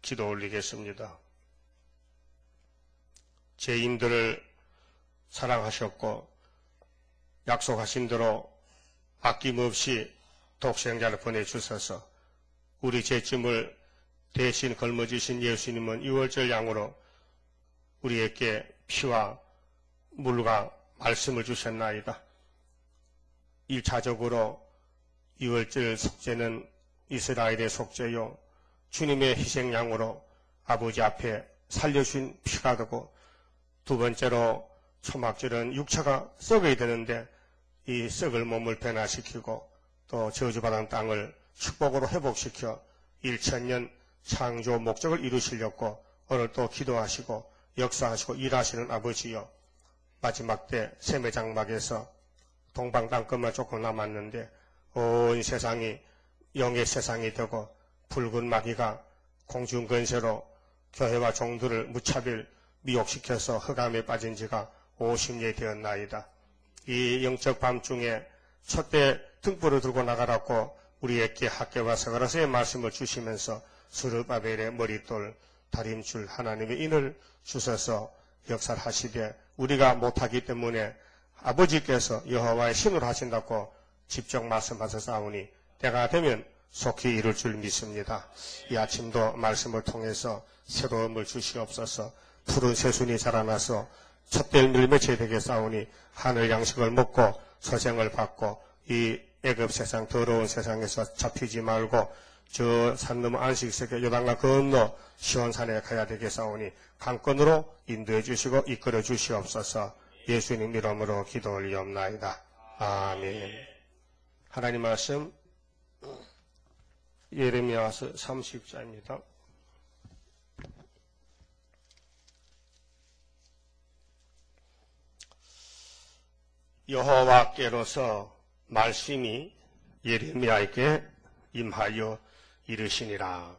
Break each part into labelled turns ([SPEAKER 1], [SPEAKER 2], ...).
[SPEAKER 1] 기도 올리겠습니다. 죄인들을 사랑하셨고 약속하신 대로 아낌없이 독생자를 보내주셔서 우리 죄짐을 대신 걸머지신 예수님은 유월절 양으로 우리에게 피와 물과 말씀을 주셨나이다. 1차적으로 유월절 속죄는 이스라엘의 속죄요 주님의 희생양으로 아버지 앞에 살려주신 피가 되고, 두 번째로 초막절은 육체가 썩어야 되는데 이 썩을 몸을 변화시키고 또 저주받은 땅을 축복으로 회복시켜 1000년 창조 목적을 이루시려고 오늘 또 기도하시고 역사하시고 일하시는 아버지여, 마지막 때 세매장막에서 동방 땅끝만 조금 남았는데 온 세상이 영의 세상이 되고 붉은 마귀가 공중건세로 교회와 종들을 무차별 미혹시켜서 흑암에 빠진 지가 50년이 되었나이다. 이 영적 밤중에 촛대 등불을 들고 나가라고 우리에게 학교와 서가라서의 말씀을 주시면서 스룹바벨의 머릿돌 다림줄 하나님의 인을 주셔서 역사를 하시되 우리가 못하기 때문에 아버지께서 여호와의 신으로 하신다고 직접 말씀하셨사오니 때가 되면 속히 이룰 줄 믿습니다. 이 아침도 말씀을 통해서 새로움을 주시옵소서. 푸른 새순이 자라나서 촛대를 밀매쳐야 되겠사오니 하늘 양식을 먹고 소생을 받고 이 애굽 세상 더러운 세상에서 잡히지 말고 저 산 넘어 안식세계 요단강 건너 시온산에 가야 되겠사오니 강권으로 인도해 주시고 이끌어 주시옵소서. 예수님 이름으로 기도 올리옵나이다. 아멘. 하나님 말씀 예레미야서 30장입니다. 여호와께로서 말씀이 예레미야에게 임하여 이르시니라.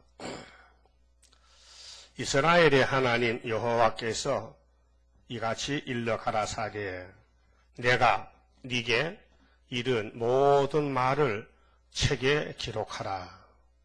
[SPEAKER 1] 이스라엘의 하나님 여호와께서 이같이 일러 가라사대 내가 네게 이른 모든 말을 책에 기록하라.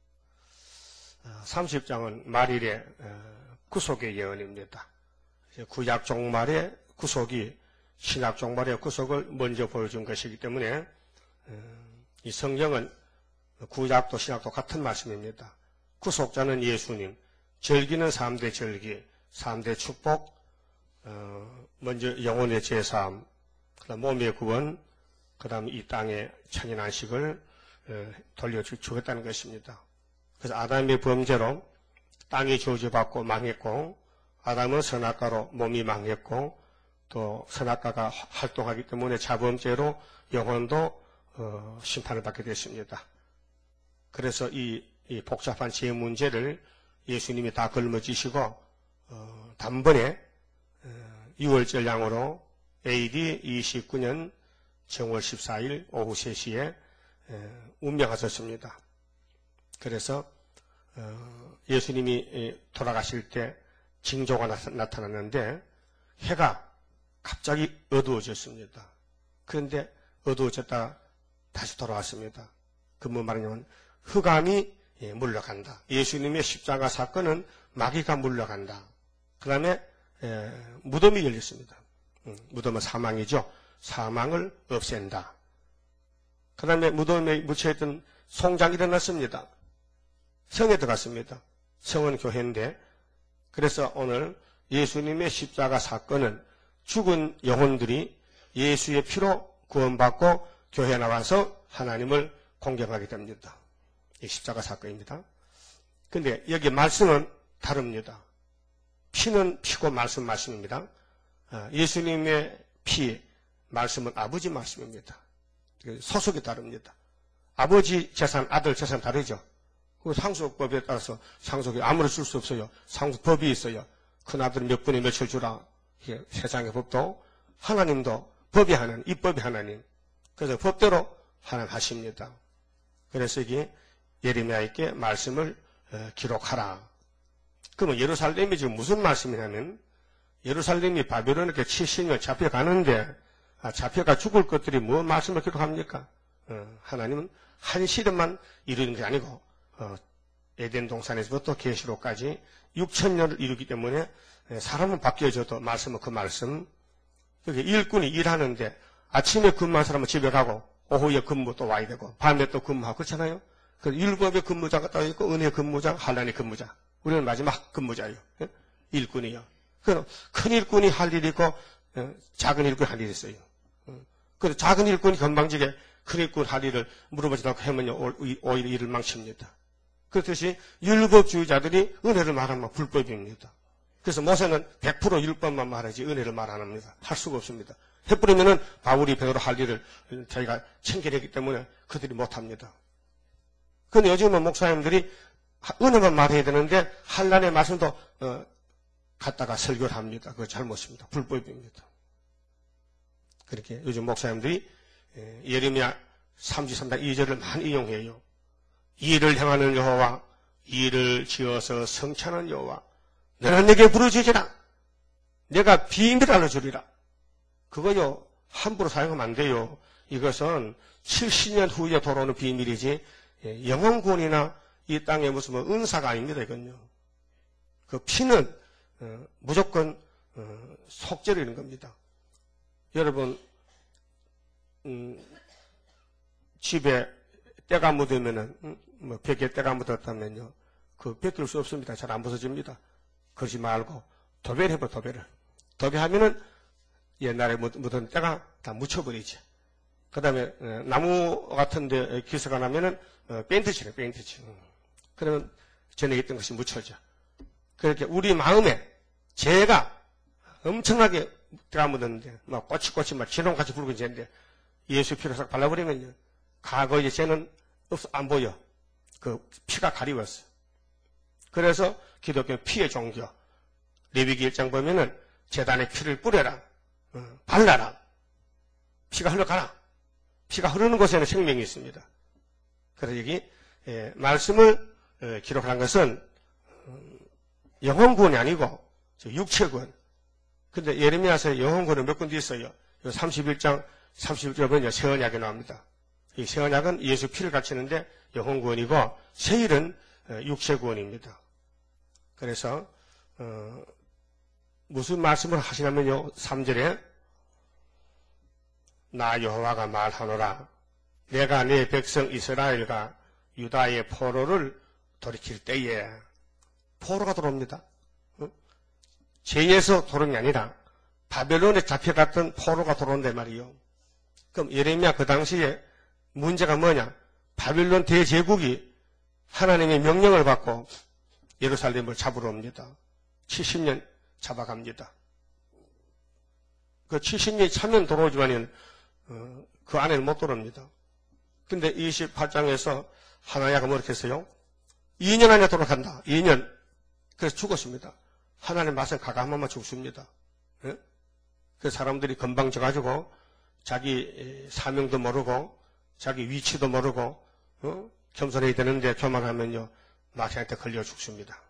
[SPEAKER 1] 30장은 말일의 구속의 예언입니다. 구약 종말의 구속이 신약 종말의 구속을 먼저 보여준 것이기 때문에 이 성경은 구약도 신약도 같은 말씀입니다. 구속자는 예수님, 절기는 3대 절기, 3대 축복, 먼저 영혼의 제사함, 그다음 몸의 구원, 그다음 이 땅의 천인 안식을 돌려주겠다는 것입니다. 그래서 아담의 범죄로 땅이 저주받고 망했고, 아담은 선악과로 몸이 망했고, 또 선악과가 활동하기 때문에 자범죄로 영혼도 심판을 받게 됐습니다. 그래서 이 복잡한 죄 문제를 예수님이 다 걸머지시고 단번에 6월절 양으로 AD 29년 정월 14일 오후 3시에 운명하셨습니다. 그래서 예수님이 돌아가실 때 징조가 나타났는데 해가 갑자기 어두워졌습니다. 그런데 어두워졌다 다시 돌아왔습니다. 그 뭐 말이냐면 흑암이 물러간다. 예수님의 십자가 사건은 마귀가 물러간다. 그 다음에 무덤이 열렸습니다. 무덤은 사망이죠. 사망을 없앤다. 그 다음에 무덤에 묻혀있던 송장이 일어났습니다. 성에 들어갔습니다. 성은 교회인데, 그래서 오늘 예수님의 십자가 사건은 죽은 영혼들이 예수의 피로 구원받고 교회에 나와서 하나님을 공경하게 됩니다. 이 십자가 사건입니다. 근데 여기 말씀은 다릅니다. 피는 피고 말씀은 말씀입니다. 예수님의 피, 말씀은 아버지 말씀입니다. 소속이 다릅니다. 아버지 재산, 아들 재산 다르죠. 그 상속법에 따라서 상속이 아무리 줄 수 없어요. 상속법이 있어요. 큰아들 몇 분에 며칠 주라. 세상의 법도 하나님도 법이 하나님, 입법이 하나님. 그래서 법대로 하나님 하십니다. 그래서 이게 예레미야에게 말씀을 기록하라. 그러면 예루살렘이 지금 무슨 말씀이냐면 예루살렘이 바벨론에게 70년 잡혀가는데 잡혀가 죽을 것들이 뭐 말씀을 기록합니까? 하나님은 한 시대만 이루는 게 아니고 에덴 동산에서부터 계시록까지 6,000년을 이루기 때문에 사람은 바뀌어져도 말씀은 그 말씀. 여기 일꾼이 일하는데 아침에 근무한 사람은 집에 가고 오후에 근무 또 와야 되고 밤에 또 근무하고 그렇잖아요. 그 율법의 근무자가 따로 있고 은혜의 근무자, 환난의 근무자. 우리는 마지막 근무자예요. 일꾼이요. 큰 일꾼이 할 일이 있고 작은 일꾼이 할 일이 있어요. 그래서 작은 일꾼이 건방지게 큰 일꾼 할 일을 물어보지 않고 하면 오히려 일을 망칩니다. 그렇듯이 율법주의자들이 은혜를 말하면 불법입니다. 그래서 모세는 100% 율법만 말하지 은혜를 말 안 합니다. 할 수가 없습니다. 해버리면은 바울이 베드로 할 일을 자기가 챙겨내기 때문에 그들이 못합니다. 그런데 요즘은 목사님들이 은혜만 말해야 되는데 한란의 말씀도 갖다가 설교를 합니다. 그거 잘못입니다. 불법입니다. 그렇게 요즘 목사님들이 예레미야 33장 2절을 많이 이용해요. 이를 행하는 여호와, 이를 지어서 성찬하는 여호와, 너는 내게 부르짖으라. 내가 비밀을 알려주리라. 그거요 함부로 사용하면 안 돼요. 이것은 70년 후에 돌아오는 비밀이지 영혼구원이나 이 땅에 무슨 은사가 아닙니다. 이건요. 그 피는 무조건 속죄를 이런 겁니다. 여러분 집에 때가 묻으면은 벽에 때가 묻었다면요 그 벗길 수 없습니다. 잘 안 벗어집니다. 그러지 말고 도배를 해봐. 도배하면은 옛날에 묻은 때가 다 묻혀버리지. 그 다음에 나무 같은데 기스가 나면은 페인트 칠해. 그러면 전에 있던 것이 묻혀져. 그렇게 우리 마음에 죄가 엄청나게 때가 묻었는데 막 꼬치꼬치 막 진홍같이 붉은 죄인데 예수 피로 싹 발라버리면요 과거의 죄는 안 보여. 그 피가 가리웠어. 그래서 기독교 피의 종교 레위기 1장 보면은 제단에 피를 뿌려라. 발라라. 피가 흘러가라. 피가 흐르는 곳에는 생명이 있습니다. 그래서 여기 말씀을 기록한 것은 영혼구원이 아니고 육체구원. 근데 예레미야서에 영혼구원은 몇 군데 있어요. 31장 31절에 보면 새 언약이 나옵니다. 이 새 언약은 예수 피를 갖추는데 영혼구원이고 새 일은 육체구원입니다. 그래서 무슨 말씀을 하시냐면요. 3절에 나 여호와가 말하노라. 내가 내 백성 이스라엘과 유다의 포로를 돌이킬 때에 포로가 들어옵니다. 죄에서 돌아오는 게 아니라 바벨론에 잡혀갔던 포로가 들어온단 말이에요. 그럼 예레미야 그 당시에 문제가 뭐냐? 바벨론 대제국이 하나님의 명령을 받고 예루살렘을 잡으러 옵니다. 70년 잡아갑니다. 그 70년이 차면 돌아오지만은 그 안에는 못 들어옵니다. 근데 28장에서 하나야가 뭐렇게 했어요? 2년 안에 돌아간다. 2년. 그래서 죽었습니다. 하나님 말씀 가감하면 죽습니다. 예? 그 사람들이 금방 져가지고 자기 사명도 모르고 자기 위치도 모르고 겸손해야 되는데 교만하면요 마귀한테 걸려 죽습니다.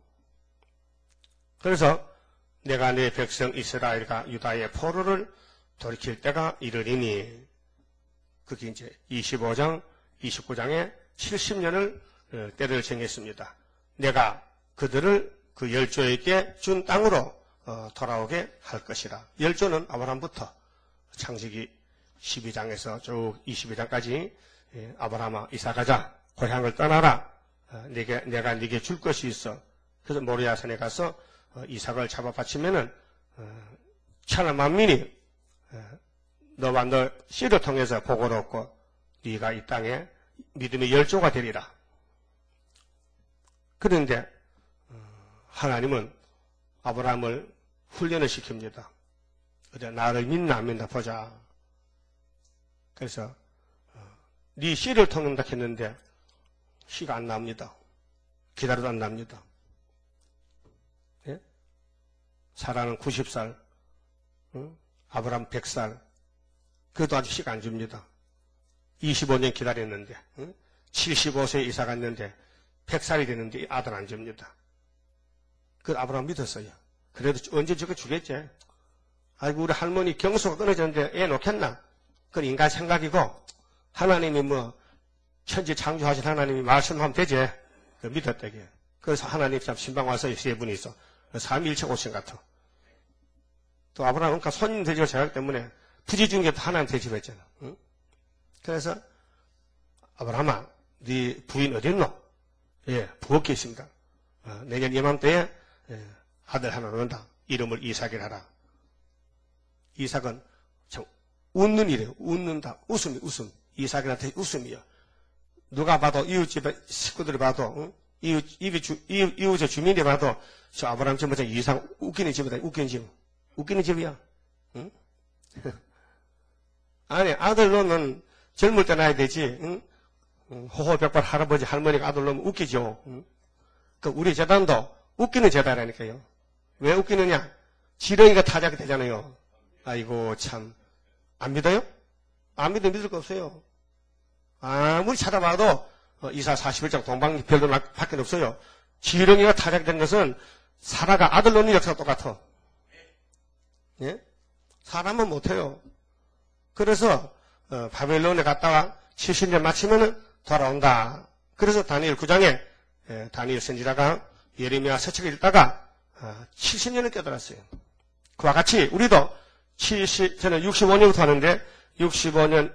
[SPEAKER 1] 그래서 내가 내 백성 이스라엘과 유다의 포로를 돌이킬 때가 이르리니 그게 이제 25장, 29장에 70년을 때를 정했습니다. 내가 그들을 그 열조에게 준 땅으로 돌아오게 할 것이라. 열조는 아브라함부터 창세기 12장에서 쭉 22장까지 아브라함아 이사 가자. 고향을 떠나라. 내가 네게 줄 것이 있어. 그래서 모리아산에 가서 이삭을 잡아 바치면은 천하 만민이 너와 너 씨를 통해서 복을 얻고 네가 이 땅에 믿음의 열조가 되리라. 그런데 하나님은 아브라함을 훈련을 시킵니다. 그래 나를 믿나 안 믿나 보자. 그래서 네 씨를 통한다 했는데 씨가 안 납니다. 기다려도 안 납니다. 예? 사라는 90살, 아브라함 100살, 그래도 아직 씨가 안 줍니다. 25년 기다렸는데 75세에 이사 갔는데 100살이 됐는데 아들 안 줍니다. 그 아브라함 믿었어요. 그래도 언제 저거 주겠지. 아이고 우리 할머니 경수가 끊어졌는데 애 놓겠나. 그건 인간 생각이고 하나님이 뭐 천지 창조하신 하나님이 말씀하면 되지. 믿었다게. 그래서 하나님 참 신방 와서 세 분이 있어. 삼위일체 오신 같아. 또 아브라함은 그러니까 손님 대접을 잘하기 때문에 부지 중에 하나님 대접했잖아. 응? 그래서 아브라함아, 네 부인 어디 있노? 예, 부엌에 있습니다. 내년 이맘때에 아들 하나 낳는다. 이름을 이삭이라 하라. 이삭은 참 웃는 일이에요. 웃는다. 웃음. 이삭이한테 웃음이요. 누가 봐도 이웃집에 식구들이 봐도 응? 이웃의 주민이 봐도 저 아브라함 집은 이상 웃기는 집이다. 웃기는 집이야. 응? 아니 아들 놓으면 젊을 때 낳아야 되지. 응? 호호백발 할아버지 할머니가 아들 놓으면 웃기죠. 응? 그 우리 재단도 웃기는 재단이라니까요. 왜 웃기느냐? 지렁이가 타작이 되잖아요. 아이고 참 안 믿어요? 안 믿으면 믿을 거 없어요. 아무리 찾아봐도 이사 41장 동방 별도 밖에 없어요. 지렁이가 타작된 것은 사라가 아들 놓는 역사가 똑같아. 예? 사람은 못해요. 그래서 바벨론에 갔다가 70년 마치면은 돌아온다. 그래서 다니엘 9장에 다니엘 선지자가 예레미야 서책을 읽다가 70년을 깨달았어요. 그와 같이 우리도 저는 65년부터 하는데 65년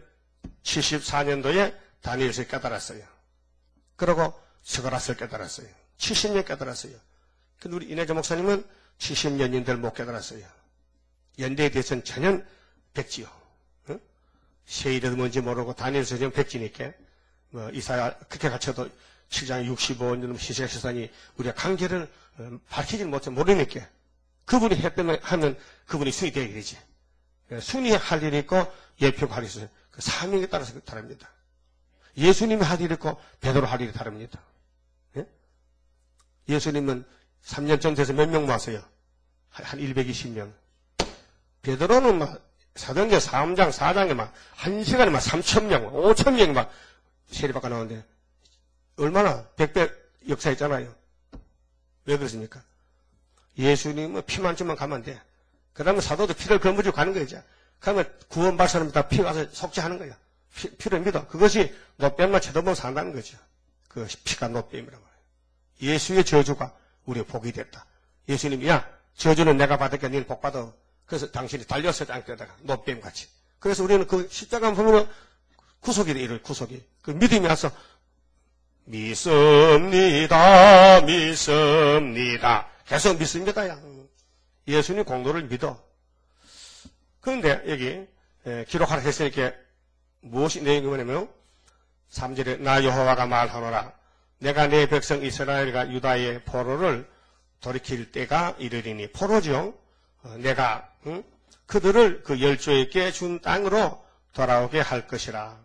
[SPEAKER 1] 74년도에 다니엘서를 깨달았어요. 그리고 스가랴서를 깨달았어요. 70년 깨달았어요. 근데 우리 이내자 목사님은 70년인들 못 깨달았어요. 연대에 대해서는 전혀 백지요. 응? 세일은 뭔지 모르고 다니엘서 지금 백지니까 이사야 그렇게 갖춰도 7장 65년 시세시산이 우리가 관계를 밝히지 못해 모르니까 그분이 했다면 하면 그분이 순위 되게 되지. 순위 할 일이 있고 예표가 할 일이 있어요. 그 사명에 따라서 다릅니다. 예수님이 할 일이 있고 베드로 할 일이 다릅니다. 예? 예수님은 3년 전 돼서 몇 명 모았어요? 한 120명. 베드로는 막 사도행전 3장 4장에 막 1시간에 막 3,000명, 5,000명이 막 세례받고 나오는데 얼마나 100배 역사했잖아요. 왜 그렇습니까? 예수님은 피만 주면 가면 돼. 그 다음에 사도도 피를 거머쥐고 가는 거죠. 그러면 구원받은 사람이 다 피 가서 속죄하는 거야. 피를 믿어. 그것이 노뱀만 쳐다보면 산다는 거죠. 그 피가 노뱀이란 말이에요. 예수의 저주가 우리의 복이 됐다. 예수님이 야 저주는 내가 받을게 너는 복 받아. 그래서 당신이 달려서 땅에다가 노뱀같이. 그래서 우리는 그 십자가 보면 구속이 돼. 이럴 구속이. 그 믿음이 와서 믿습니다. 계속 믿습니다야. 예수님 공로를 믿어. 그런데 여기 기록하라 했으니까 무엇이 내용이 뭐냐면 3절에 나 여호와가 말하노라. 내가 내 백성 이스라엘과 유다의 포로를 돌이킬 때가 이르리니. 포로죠. 내가 그들을 그 열조에게 준 땅으로 돌아오게 할 것이라.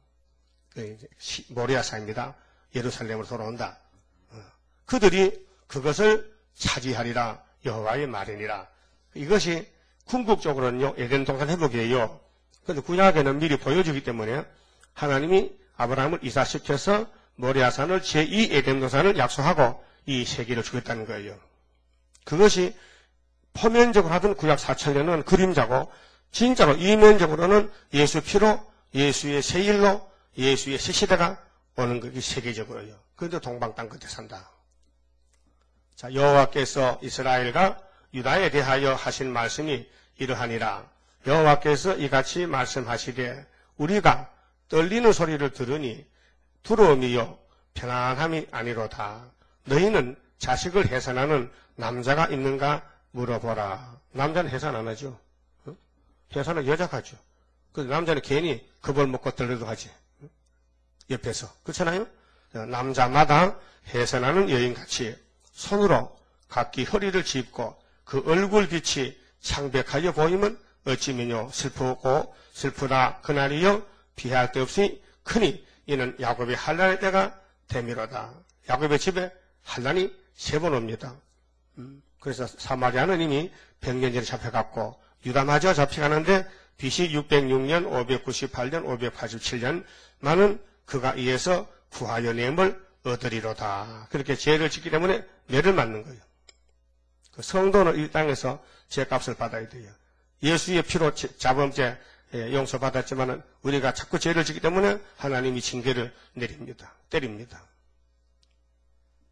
[SPEAKER 1] 모리아산입니다. 예루살렘으로 돌아온다. 그들이 그것을 차지하리라. 여호와의 말이니라. 이것이 궁극적으로는요, 에덴 동산 회복이에요. 그런데 구약에는 미리 보여주기 때문에 하나님이 아브라함을 이사시켜서 모리아산을 제2 에덴 동산을 약속하고 이 세계를 주겠다는 거예요. 그것이 표면적으로 하던 구약 4,000년은 그림자고 진짜로 이면적으로는 예수 피로 예수의 세일로 예수의 새 시대가 오는 것이 세계적으로요. 그런데 동방 땅 끝에 산다. 자, 여호와께서 이스라엘과 유다에 대하여 하신 말씀이 이러하니라. 여호와께서 이같이 말씀하시되 우리가 떨리는 소리를 들으니 두려움이요 편안함이 아니로다. 너희는 자식을 해산하는 남자가 있는가 물어보라. 남자는 해산 안 하죠. 응? 해산은 여자가 하죠. 그 남자는 괜히 겁을 먹고 떨려도 하지. 응? 옆에서. 그렇잖아요? 남자마다 해산하는 여인같이 손으로 각기 허리를 짚고 그 얼굴 빛이 창백하여 보이면 어찌미뇨 슬프고 슬프다 그날이여 비할 데 없이 크니 이는 야곱의 환난의 때가 되미로다. 야곱의 집에 환난이 3번 옵니다. 그래서 사마리아는 이미 100년 전에 잡혀갔고 유다마저 잡혀가는데 BC 606년, 598년, 587년 많은 그가 이에서 구하여 냄을 얻으리로다. 그렇게 죄를 짓기 때문에 매를 맞는 거예요. 그 성도는 이 땅에서 죄값을 받아야 돼요. 예수의 피로 자범죄 용서받았지만 우리가 자꾸 죄를 짓기 때문에 하나님이 징계를 내립니다. 때립니다.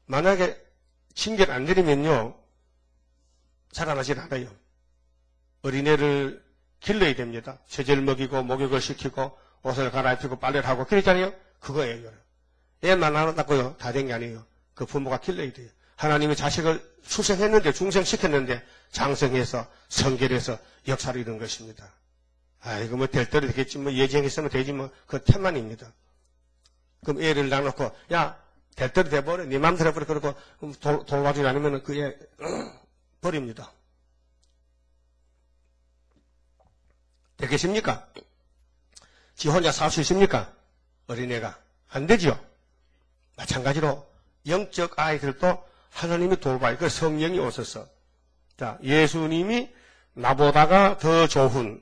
[SPEAKER 1] 만약에 징계를 안 내리면요, 자라나질 않아요. 어린애를 길러야 됩니다. 쇠질 먹이고, 목욕을 시키고, 옷을 갈아입히고, 빨래를 하고, 그랬잖아요. 그거예요. 애만 안 낳고요, 다 된 게 아니에요. 그 부모가 길러야 돼요. 하나님이 자식을 출생했는데, 중생시켰는데, 장성해서, 성결해서 역사를 이룬 것입니다. 이거 뭐 될 대로 되겠지, 뭐 예정했으면 되지, 뭐, 그 태만입니다. 그럼 애를 낳아놓고, 야, 될 대로 돼버려. 네 맘대로 해버려. 그러고, 돌봐주지 않으면 그 애, 버립니다. 되겠습니까? 지 혼자 살 수 있습니까? 어린애가. 안 되죠? 마찬가지로, 영적 아이들도 하나님이 돌봐요. 그 성령이 오셔서. 자, 예수님이 나보다가 더 좋은,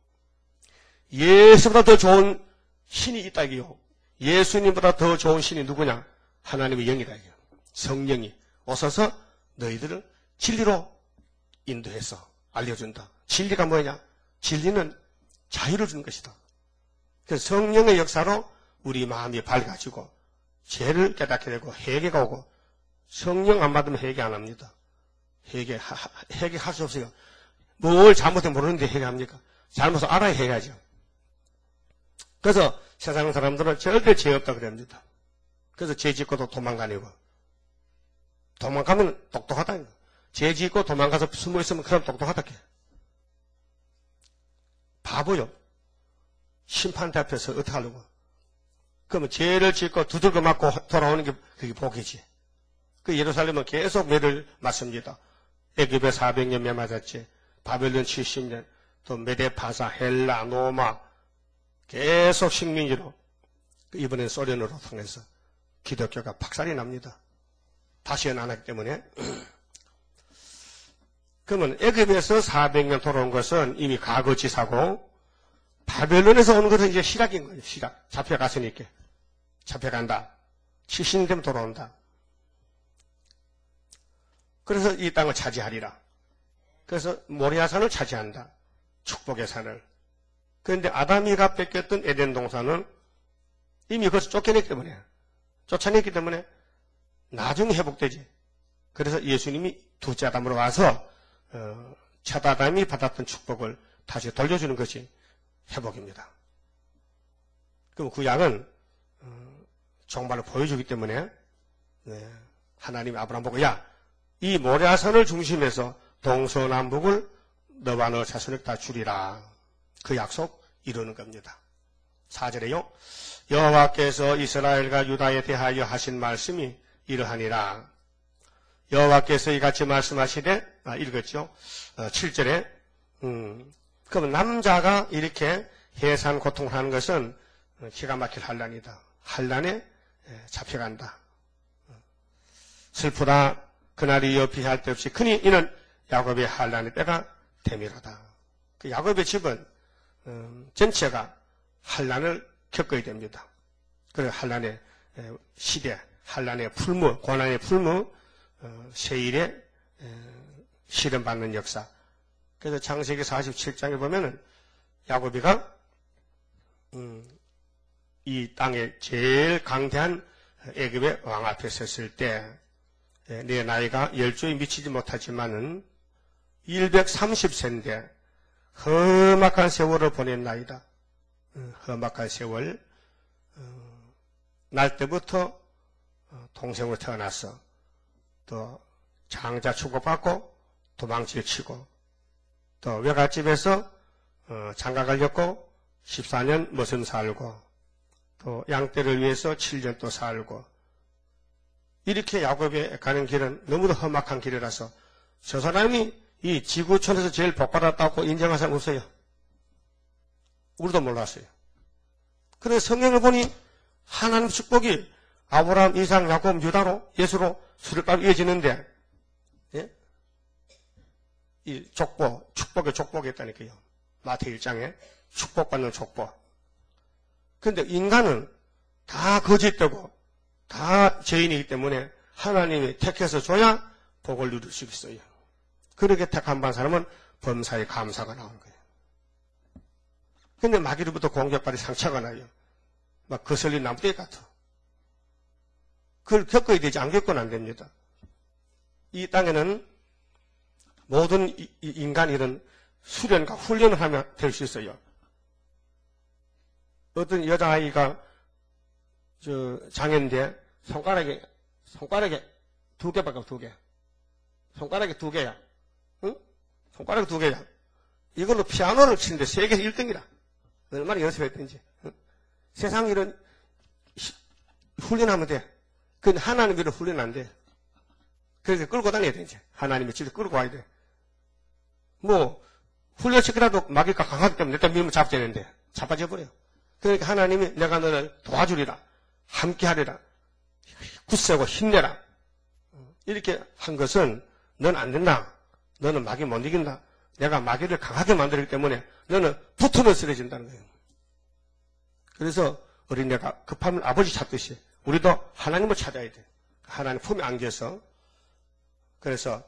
[SPEAKER 1] 예수보다 더 좋은 신이 있다, 이게요. 예수님보다 더 좋은 신이 누구냐? 하나님의 영이다, 이게요. 성령이 오셔서 너희들을 진리로 인도해서 알려준다. 진리가 뭐냐? 진리는 자유를 주는 것이다. 그래서 성령의 역사로 우리 마음이 밝아지고 죄를 깨닫게 되고 회개가 오고, 성령 안 받으면 회개 안 합니다. 회개할 수 없어요. 뭘 잘못해 모르는데 회개합니까? 잘못을 알아야 해야죠. 그래서 세상 사람들은 절대 죄 없다 그럽니다. 그래서 죄 짓고도 도망가내고. 도망가면 똑똑하다. 죄 짓고 도망가서 숨어 있으면 그럼 똑똑하다. 바보요. 심판대 앞에서 어떻게 하려고. 그러면 죄를 짓고 두들겨 맞고 돌아오는 게 그게 복이지. 그 예루살렘은 계속 매를 맞습니다. 애굽에 400년 매 맞았지. 바벨론 70년, 또 메데파사, 헬라, 로마 계속 식민지로, 이번엔 소련으로 통해서 기독교가 박살이 납니다. 다시는 안 하기 때문에. 그러면 애굽에서 400년 돌아온 것은 이미 과거지사고, 바벨론에서 오는 것은 이제 시작인 거예요. 시작. 잡혀갔으니까. 잡혀간다. 70년 되면 돌아온다. 그래서 이 땅을 차지하리라. 그래서 모리아산을 차지한다. 축복의 산을. 그런데 아담이가 뺏겼던 에덴 동산은 이미 그것을 쫓아냈기 때문에 나중에 회복되지. 그래서 예수님이 둘째 아담으로 와서 첫 아담이 받았던 축복을 다시 돌려주는 것이 회복입니다. 그럼 그 양은 정말로 보여주기 때문에 하나님이 아브라함 보고, 야, 이 모리아산을 중심해서 동서남북을 너와 너 자손에게 다 주리라. 그 약속 이루는 겁니다. 4절에요. 여호와께서 이스라엘과 유다에 대하여 하신 말씀이 이러하니라. 여호와께서 이같이 말씀하시되, 읽었죠? 7절에 그럼 남자가 이렇게 해산 고통을 하는 것은 기가 막힐 환난이다. 환난에 잡혀간다. 슬프다. 그날이 여피할 데 없이 크니 이는 야곱의 환난의 때가 되미로다. 그 야곱의 집은 전체가 환난을 겪어야 됩니다. 그래서 환난의 시대, 환난의 풀무, 고난의 풀무, 세일에 실현받는 역사. 그래서 창세기 47장에 보면은 야곱이가 이 땅에 제일 강대한 애굽의 왕 앞에 섰을 때 내 나이가 10조에 미치지 못하지만은 130세인데 험악한 세월을 보낸 나이다. 험악한 세월. 날 때부터 동생으로 태어났어. 또 장자 축복받고 도망치를 치고 또 외갓집에서 장가 걸렸고 14년 머슴 살고 또 양떼를 위해서 7년 또 살고 이렇게 야곱에 가는 길은 너무도 험악한 길이라서 저 사람이 이 지구촌에서 제일 복받았다고 인정할 사람 없어요. 우리도 몰랐어요. 그래서 성경을 보니 하나님 축복이 아브라함, 이삭, 야곱, 유다로 예수로 수렵바로 이어지는데 예? 이 족보, 축복의 족복이 있다니까요. 마태 1장에 축복받는 족보. 그런데 인간은 다 거짓되고 다 죄인이기 때문에 하나님이 택해서 줘야 복을 누릴 수 있어요. 그렇게 택한 반 사람은 범사에 감사가 나오는 거예요. 근데 마귀로부터 공격받아 상처가 나요. 막 거슬린 나무떼기 같아. 그걸 겪어야 되지 안 겪고는 안 됩니다. 이 땅에는 모든 인간이 이런 수련과 훈련을 하면 될 수 있어요. 어떤 여자아이가 장애인데 손가락에 2개밖에 없어, 2개. 손가락이 2개야. 응? 손가락이 2개야. 이걸로 피아노를 치는데 세계에서 1등이라. 얼마나 연습했든지. 응? 세상 이런 훈련하면 돼. 근데 하나님 이런 훈련 안 돼. 그래서 끌고 다녀야 돼, 이제. 하나님이 진짜 끌고 와야 돼. 뭐, 훈련시키라도 마귀가 강하기 때문에 일단 밀면 잡자는데 잡아져 버려. 그러니까 하나님이 내가 너를 도와주리라. 함께 하리라. 굳세고 힘내라. 이렇게 한 것은 넌 안 된다. 너는 마귀 못 이긴다. 내가 마귀를 강하게 만들기 때문에 너는 붙으면 쓰러진다는 거예요. 그래서 어린애가 급하면 아버지 찾듯이 우리도 하나님을 찾아야 돼. 하나님 품에 안겨서. 그래서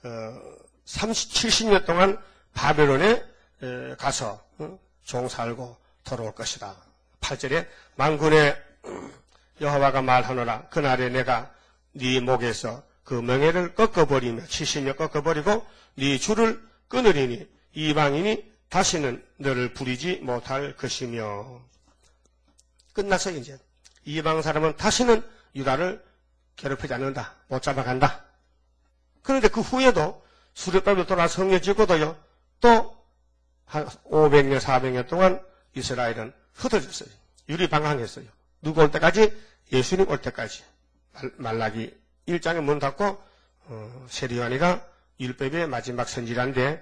[SPEAKER 1] 70년 동안 바벨론에 가서 종 살고 돌아올 것이다. 8절에 만군의 여호와가 말하노라. 그날에 내가 네 목에서 그 멍에를 꺾어버리며 70년 꺾어버리고 네 줄을 끊으리니 이방인이 다시는 너를 부리지 못할 것이며. 끝났어요. 이제 이방 사람은 다시는 유다를 괴롭히지 않는다. 못 잡아간다. 그런데 그 후에도 수렵밥을 돌아 성에 짓고도요. 또 한 500년 400년 동안 이스라엘은 흩어졌어요. 유리방황했어요. 누구 올 때까지? 예수님 올 때까지. 말라기 1장에 문 닫고 세리요한이가 율법의 마지막 선지자인데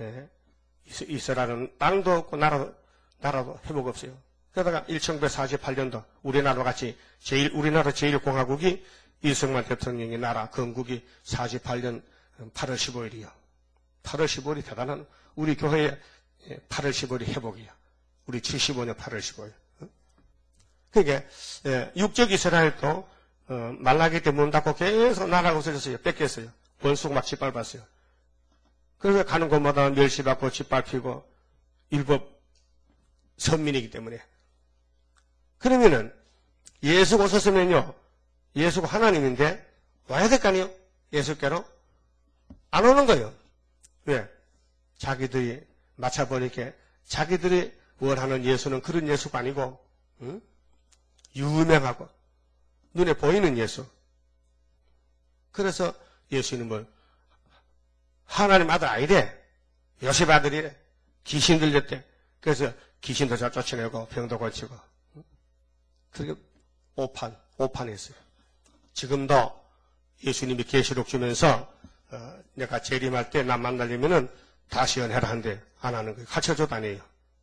[SPEAKER 1] 이스라엘은 땅도 없고 나라도 회복 없어요. 그러다가 1948년도 우리나라와 같이 우리나라 제1공화국이 이승만 대통령의 나라 건국이 48년 8월 15일이요. 8월 15일이 대단한 우리 교회의 8월 15일이 회복이야. 우리 75년 8월 15일. 그게 육적 이스라엘도 말라기 때 문 닫고 계속 나라가 없어졌어요. 뺏겼어요. 원수가 막 짓밟았어요. 그래서 가는 곳마다 멸시받고 짓밟히고 율법 선민이기 때문에. 그러면은 예수가 오셨으면요. 예수가 하나님인데 와야 될 거 아니에요? 예수께로? 안 오는 거예요. 왜? 자기들이 맞춰보니까 자기들이 원하는 예수는 그런 예수가 아니고 응? 유명하고 눈에 보이는 예수. 그래서 예수님은 하나님 아들 아니래. 요셉 아들이래. 귀신 들렸대. 그래서 귀신도 잘 쫓아내고 병도 고치고. 그렇게 오판했어요. 지금도 예수님이 계시록 주면서 내가 재림할 때 나 만나려면은 다시 연애를 한대. 안 하는 거예요. 가르쳐줘도 아니에요.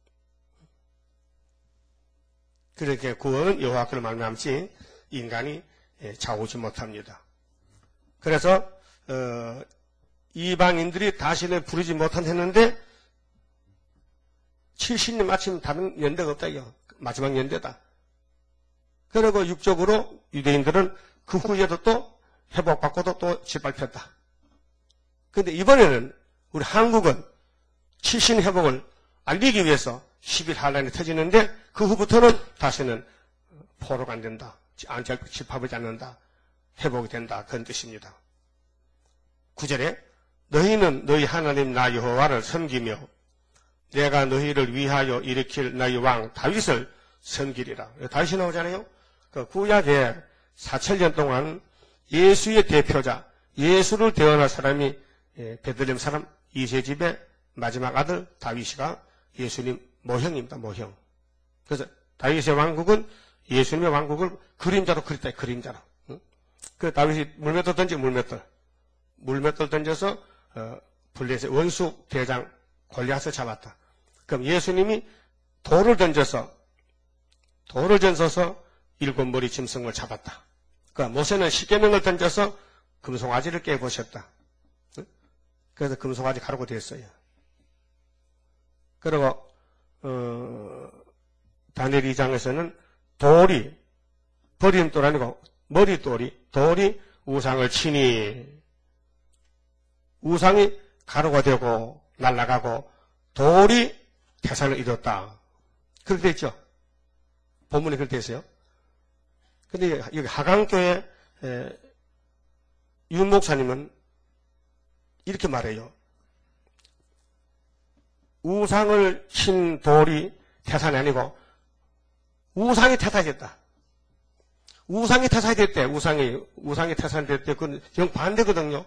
[SPEAKER 1] 그렇게 구원은 여호와께로 말미암지 인간이 좌우지 못합니다. 그래서 이방인들이 다시는 부르지 못한했는데 70년 마침 다른 연대가 없다 이거. 마지막 연대다. 그리고 육적으로 유대인들은 그 후에도 또 회복받고도 또 짓밟혔다. 그런데 이번에는 우리 한국은 70년 회복을 알리기 위해서 10일 한란이 터지는데 그 후부터는 다시는 포로가 안 된다. 짓밟지 않는다. 회복이 된다. 그런 뜻입니다. 9절에 너희는 너희 하나님 나 여호와를 섬기며 내가 너희를 위하여 일으킬 너희 왕 다윗을 섬기리라. 다윗이 나오잖아요. 그 구약에 4,000년 동안 예수의 대표자, 예수를 대언할 사람이 베들레헴 사람 이새집의 마지막 아들 다윗이가 예수님 모형입니다. 모형. 그래서 다윗의 왕국은 예수님의 왕국을 그림자로 그렸다. 그림자로. 그 다윗이 물맷돌 던지 물맷돌 던져서 블레셋 원수 대장 골리앗을 잡았다. 그럼 예수님이 돌을 던져서 7머리 짐승을 잡았다. 그러니까 모세는 십계명을 던져서 금송아지를 깨보셨다. 그래서 금송아지 가루가 됐어요. 그리고 다니엘 2장에서는 돌이 버림돌 아니고 돌이 우상을 치니 우상이 가루가 되고 날아가고 돌이 태산을 이뤘다. 그렇게 돼 있죠. 본문에 그렇게 돼 있어요. 근데 여기 하강교회 윤 목사님은 이렇게 말해요. 우상을 친 돌이 태산이 아니고 우상이 태산됐다. 우상이 태산됐대. 우상이 태산됐대. 그건 영 반대거든요.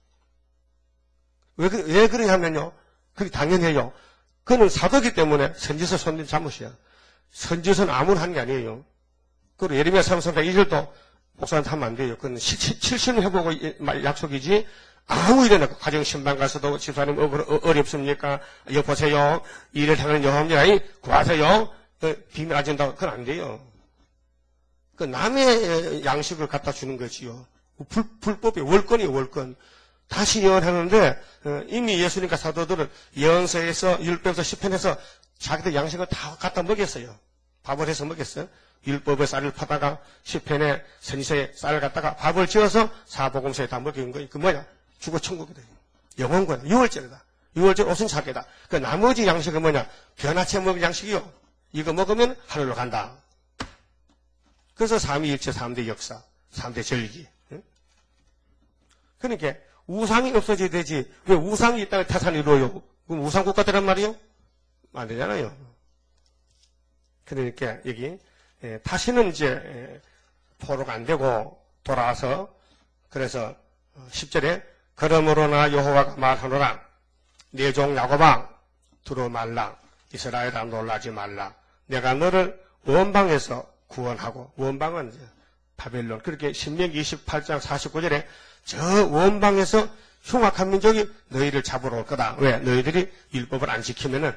[SPEAKER 1] 왜 그러냐면요. 그게 당연해요. 그는 사도기 때문에 선지서 손님 잘못이야. 선지서는 아무나 하는 게 아니에요. 그리고 예레미야 3장 2절도 목사한테 하면 안 돼요. 그건 7신을 해보고 약속이지. 아무 일이나 가정 신방 가서도 집사님 어렵습니까? 여보세요. 일을 당하는 여호와입니다. 구하세요. 비밀 아진다고 그건 안 돼요. 그 남의 양식을 갖다 주는 거지요. 불법이 월권이에요. 월권. 다시 예언하는데 이미 예수님과 사도들은 예언서에서 율법에서 시편에서 자기들 양식을 다 갖다 먹였어요. 밥을 해서 먹였어요. 율법의 쌀을 파다가 시편에 선지서에 쌀을 갖다가 밥을 지어서 사복음서에 다 먹인 거예요. 그 뭐냐? 죽어 천국이다. 영원권. 6월절이다. 6월절 옷은 사계다. 그 나머지 양식은 뭐냐? 변화체 먹은 양식이요. 이거 먹으면 하늘로 간다. 그래서 삼위일체 3대 역사, 3대 절기. 그러니까 우상이 없어져야 되지. 왜 우상이 있다면 태산이 이루어요? 그럼 우상국가 되란 말이요? 안 되잖아요. 그러니까 여기 다시는 이제 포로가 안 되고 돌아와서 그래서 10절에 그러므로나 여호와가 말하노라 내 종 야곱아 두루 말라 이스라엘아 놀라지 말라 내가 너를 원방에서 구원하고 원방은 이제 바벨론 그렇게 신명기 28장 49절에 저 원방에서 흉악한 민족이 너희를 잡으러 올 거다. 왜? 너희들이 율법을 안 지키면은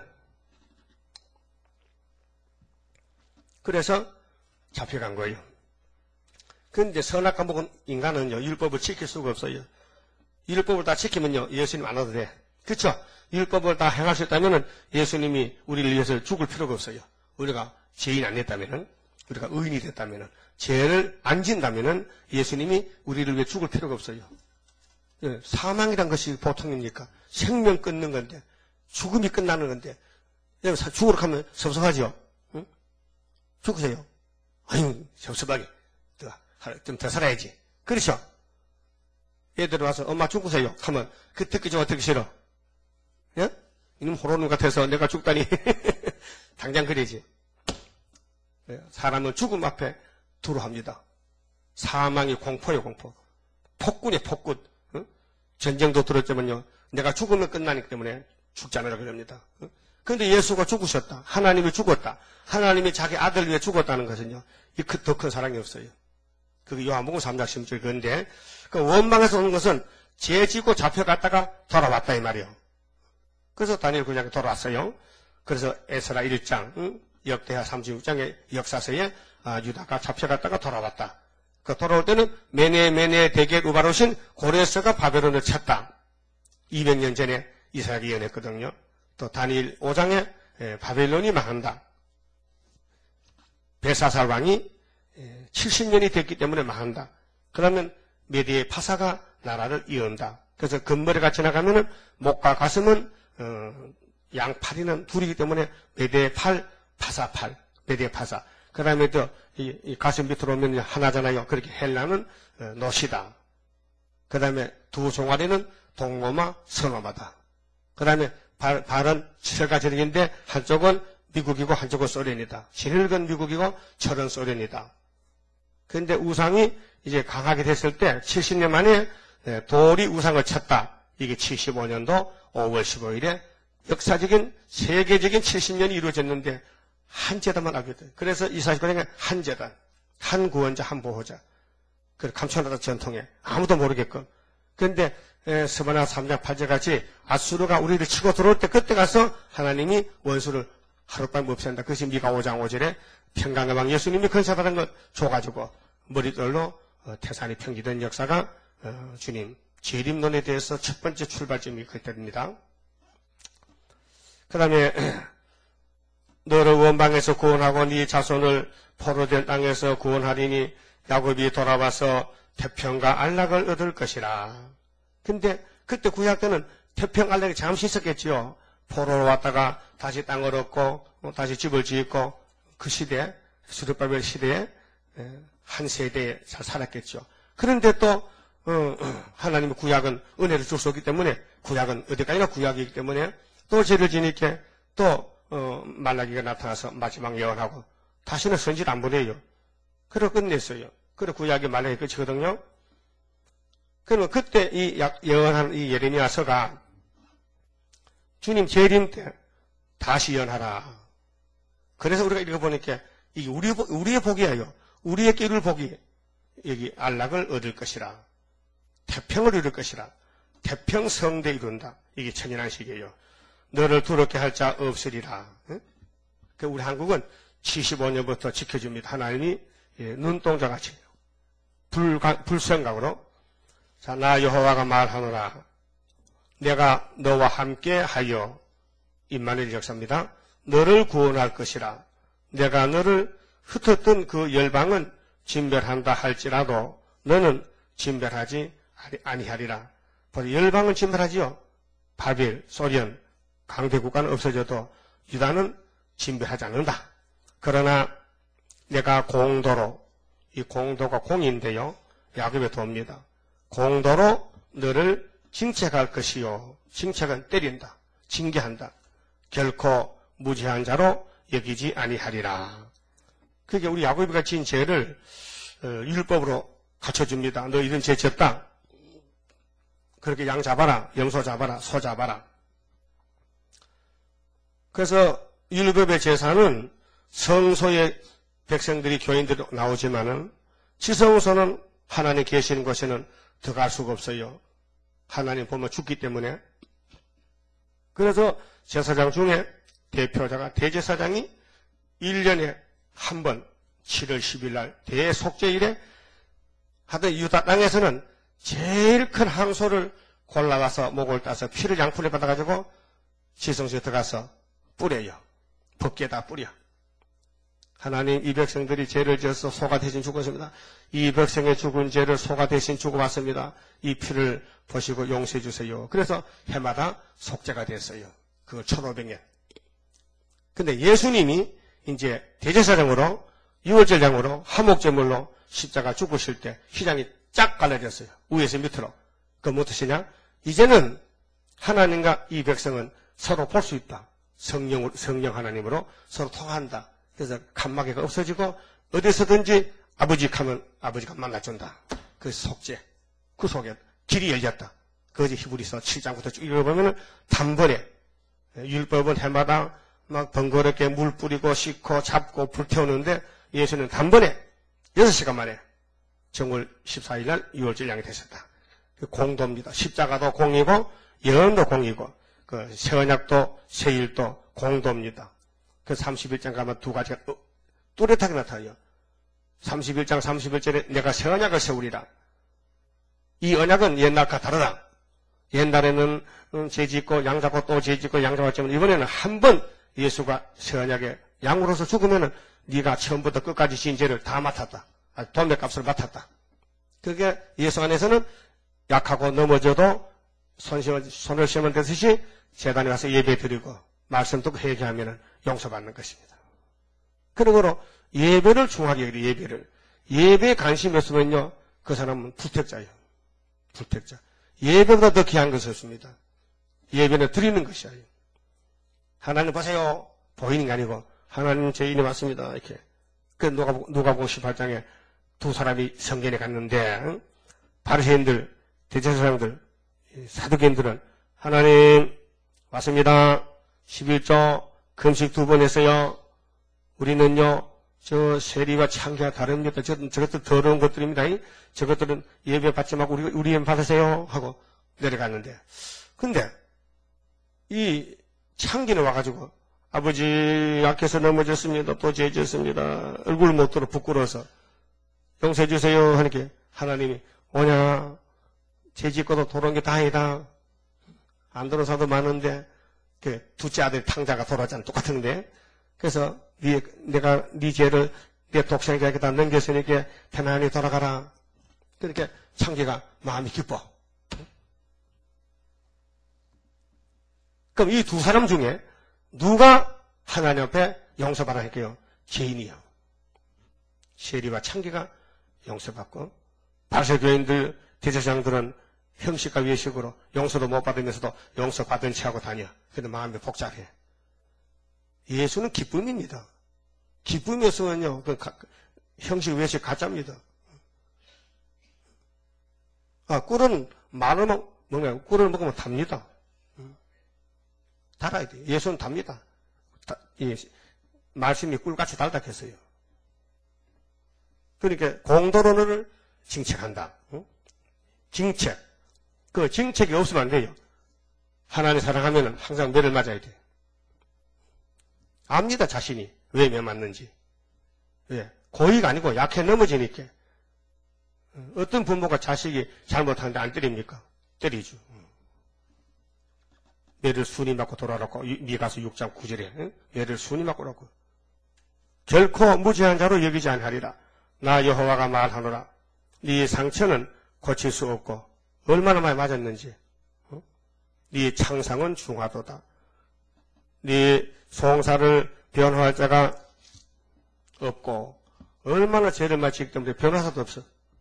[SPEAKER 1] 그래서 잡혀간 거예요. 그런데 선악과 먹은 인간은요 율법을 지킬 수가 없어요. 율법을 다 지키면요 예수님 안 와도 돼. 그렇죠? 율법을 다 행할 수 있다면은 예수님이 우리를 위해서 죽을 필요가 없어요. 우리가 죄인 안 됐다면은 우리가 의인이 됐다면은 죄를 안 진다면은 예수님이 우리를 위해 죽을 필요가 없어요. 사망이란 것이 보통입니까? 생명 끊는 건데 죽음이 끝나는 건데 죽으러 가면 섭섭하죠? 응? 죽으세요. 아유 섭섭하게 좀 더 살아야지. 그렇죠? 애들 와서 엄마 죽으세요 하면 그 듣기 좋아 듣기 싫어. 예? 이놈 호로놈 같아서 내가 죽다니 당장 그래지. 사람은 죽음 앞에 두려워합니다. 사망이 공포예요, 공포. 폭군이에요, 폭군. 응? 전쟁도 들었지만요. 내가 죽으면 끝나기 때문에 죽지 않으라 그럽니다. 그런데 예수가 죽으셨다. 하나님이 죽었다. 하나님이 자기 아들 위해 죽었다는 것은요. 더 큰 사랑이 없어요. 그게 요한복음 3장 16절 그런데 그 원망에서 오는 것은 죄 지고 잡혀갔다가 돌아왔다 이 말이에요. 그래서 다니엘 9장에 돌아왔어요. 그래서 에스라 1장, 역대하 36장의 역사서에 유다가 잡혀갔다가 돌아왔다. 그 돌아올 때는 메네 대개 우바로신 고레스가 바벨론을 쳤다. 200년 전에 이사야가 예언했거든요. 또 다니엘 5장에 바벨론이 망한다. 벨사살 왕이 70년이 됐기 때문에 망한다. 그러면 메디의 파사가 나라를 이은다. 그래서 금머리가 지나가면은 목과 가슴은 양팔이는 둘이기 때문에 메디의 팔, 파사 팔, 메디의 파사. 그 다음에 또 이 가슴 밑으로 오면 하나잖아요. 그렇게 헬라는 노시다. 그 다음에 두 종아리는 동로마, 서로마다. 그 다음에 발은 철과 저녁인데 한쪽은 미국이고 한쪽은 소련이다. 진흙은 미국이고 철은 소련이다. 그런데 우상이 이제 강하게 됐을 때 70년 만에 돌이 우상을 쳤다. 이게 75년도 5월 15일에 역사적인 세계적인 70년이 이루어졌는데 한 재단만 하게 돼. 그래서 이 49년에 한 재단, 한 구원자, 한 보호자. 그 감춰놨다 전통에 아무도 모르게끔. 그런데 스바나 3장 8절 같이 아수르가 우리를 치고 들어올 때 그때 가서 하나님이 원수를 하룻밤 없앤다. 그것이 미가 5장 5절에 평강의 왕 예수님이 건사받은 것 줘가지고 머리들로 태산이 평지된 역사가 주님 재림론에 대해서 첫 번째 출발점이 그때입니다. 그 다음에 너를 원방에서 구원하고 네 자손을 포로된 땅에서 구원하리니 야곱이 돌아와서 태평과 안락을 얻을 것이라. 근데 그때 구약 때는 태평 안락이 잠시 있었겠지요. 포로로 왔다가 다시 땅을 얻고 다시 집을 짓고 그 시대 수르바벨 시대에 한 세대에 잘 살았겠죠. 그런데 또 하나님의 구약은 은혜를 줄 수 없기 때문에 구약은 어디까지나 구약이기 때문에 또 죄를 지니까 또 말라기가 나타나서 마지막 예언하고 다시는 선지를 안 보내요. 그러고 끝냈어요. 그리고 구약이 말라기 끝이거든요. 그러면 그때 이 예언한 이 예레미야서가 주님 재림 때 다시 예언하라. 그래서 우리가 읽어보니까 이게 우리의 복이에요. 우리의 끼를 복이 여기 안락을 얻을 것이라. 태평을 이룰 것이라. 태평성대 이룬다. 이게 천연한식이에요. 너를 두렵게 할 자 없으리라. 그 우리 한국은 75년부터 지켜줍니다. 하나님이 눈동자같이 불생각으로 자, 나 여호와가 말하노라. 내가 너와 함께 하여 임마누엘 역사입니다. 너를 구원할 것이라. 내가 너를 흩었던 그 열방은 진멸한다 할지라도 너는 진멸하지 아니하리라. 열방은 진멸하지요. 바벨, 소련, 강대국가는 없어져도 유다는 진멸하지 않는다. 그러나 내가 공도로, 이 공도가 공인데요. 야곱의 도입니다. 공도로 너를 징책할 것이요. 징책은 때린다. 징계한다. 결코 무죄한 자로 여기지 아니하리라. 그게 우리 야곱이가 지은 죄를 율법으로 갖춰줍니다. 너 이런 죄 지었다. 그렇게 양 잡아라. 염소 잡아라. 소 잡아라. 그래서 율법의 제사는 성소의 백성들이 교인들이 나오지만은 지성소는 하나님 계시는 곳에는 들어갈 수가 없어요. 하나님 보면 죽기 때문에. 그래서 제사장 중에 대표자가 대제사장이 1년에 한 번 7월 10일 날 대속죄일에 하던 유다 땅에서는 제일 큰 항소를 골라가서 목을 따서 피를 양푼에 받아가지고 지성소에 들어가서 뿌려요. 법궤에다 뿌려. 하나님 이 백성들이 죄를 지어서 소가 대신 죽었습니다. 이 백성의 죽은 죄를 소가 대신 죽어왔습니다. 이 피를 보시고 용서해 주세요. 그래서 해마다 속죄가 됐어요. 그거 1500년. 근데 예수님이 이제 대제사장으로 유월절장으로 화목제물로 십자가 죽으실 때 휘장이 쫙 갈라졌어요. 위에서 밑으로. 그건 어떠시냐? 이제는 하나님과 이 백성은 서로 볼 수 있다. 성령 하나님으로 서로 통한다. 그래서 칸막이가 없어지고 어디서든지 아버지 가면 아버지가 만나준다. 그 속죄. 그 속에 길이 열렸다. 그것이 히브리서 7장부터 쭉 읽어보면 단번에 율법은 해마다 막 번거롭게 물 뿌리고 씻고 잡고 불태우는데 예수는 단번에 6시간 만에 정월 14일 날 6월절 양이 되셨다. 공도입니다. 십자가도 공이고 예언도 공이고 그 새언약도 새일도 공도입니다. 그 31장 가면 두 가지가 뚜렷하게 나타나요. 31장 31절에 내가 새 언약을 세우리라. 이 언약은 옛날과 다르다. 옛날에는 죄 짓고 양 잡고 또 죄 짓고 양 잡았지만 이번에는 한 번 예수가 새 언약에 양으로서 죽으면은 네가 처음부터 끝까지 지은 죄를 다 맡았다. 돈배값을 맡았다. 그게 예수 안에서는 약하고 넘어져도 손을 씻으면 되듯이 제단에 가서 예배 드리고 말씀 듣고 회개하면 용서받는 것입니다. 그러므로 예배를 중하게 여기래. 예배를. 예배에 관심이 없으면요. 그 사람은 불택자예요. 불택자. 예배보다 더 귀한 것이 없습니다. 예배는 드리는 것이에요. 하나님 보세요. 보이는 게 아니고 하나님 제 인이 왔습니다. 이렇게. 그 누가복음 18장에 두 사람이 성전에 갔는데 바리새인들, 대제사장들, 사두개인들은 하나님 왔습니다. 11조 금식 2번 했어요. 우리는요. 저 세리와 창기가 다릅니다. 저것들 더러운 것들입니다. 저것들은 예배 받지 말고 우리 예배 받으세요 하고 내려갔는데 근데 이 창기는 와가지고 아버지 약해서 넘어졌습니다. 또 죄 지었습니다. 얼굴 못 들어 부끄러워서 용서해 주세요 하니까 하나님이 오냐 죄 짓고도 돌아온 게 다행이다. 안 돌아온 사도 많은데 그 둘째 아들 탕자가 돌아왔잖아. 똑같은데 그래서 내가 네 죄를 내 독생자에게 다 넘겼으니까 편안히 돌아가라. 그렇게 창기가 마음이 기뻐. 그럼 이 두 사람 중에 누가 하나님 앞에 용서받아 할게요? 죄인이요. 세리와 창기가 용서받고 바리새교인들, 대제사장들은 형식과 외식으로 용서도 못 받으면서도 용서 받은 체하고 다녀. 근데 마음이 복잡해. 예수는 기쁨입니다. 기쁨이었으면요, 형식 외식 가짜입니다. 꿀은 말을 먹어요. 꿀을 먹으면 답니다. 달아야 돼요. 예수는 답니다. 말씀이 꿀같이 달다 했어요. 그러니까 공도론을 징책한다. 징책. 그 징책이 없으면 안 돼요. 하나님 사랑하면 항상 매를 맞아야 돼요. 압니다, 자신이. 왜 매 맞는지. 왜? 고의가 아니고 약해 넘어지니까. 어떤 부모가 자식이 잘못하는데 안 때립니까? 때리죠. 매를 순이 맞고 돌아라고 미가서 6장 9절에 매를 순이 맞고 라고. 결코 무죄한 자로 여기지 아니하리라. 나 여호와가 말하노라. 네 상처는 고칠 수 없고 얼마나 많이 맞았는지. 네 창상은 중하도다. 네 송사를 변호할 자가 없고 얼마나 죄를 많이 지기 때문에 변호사도 없어.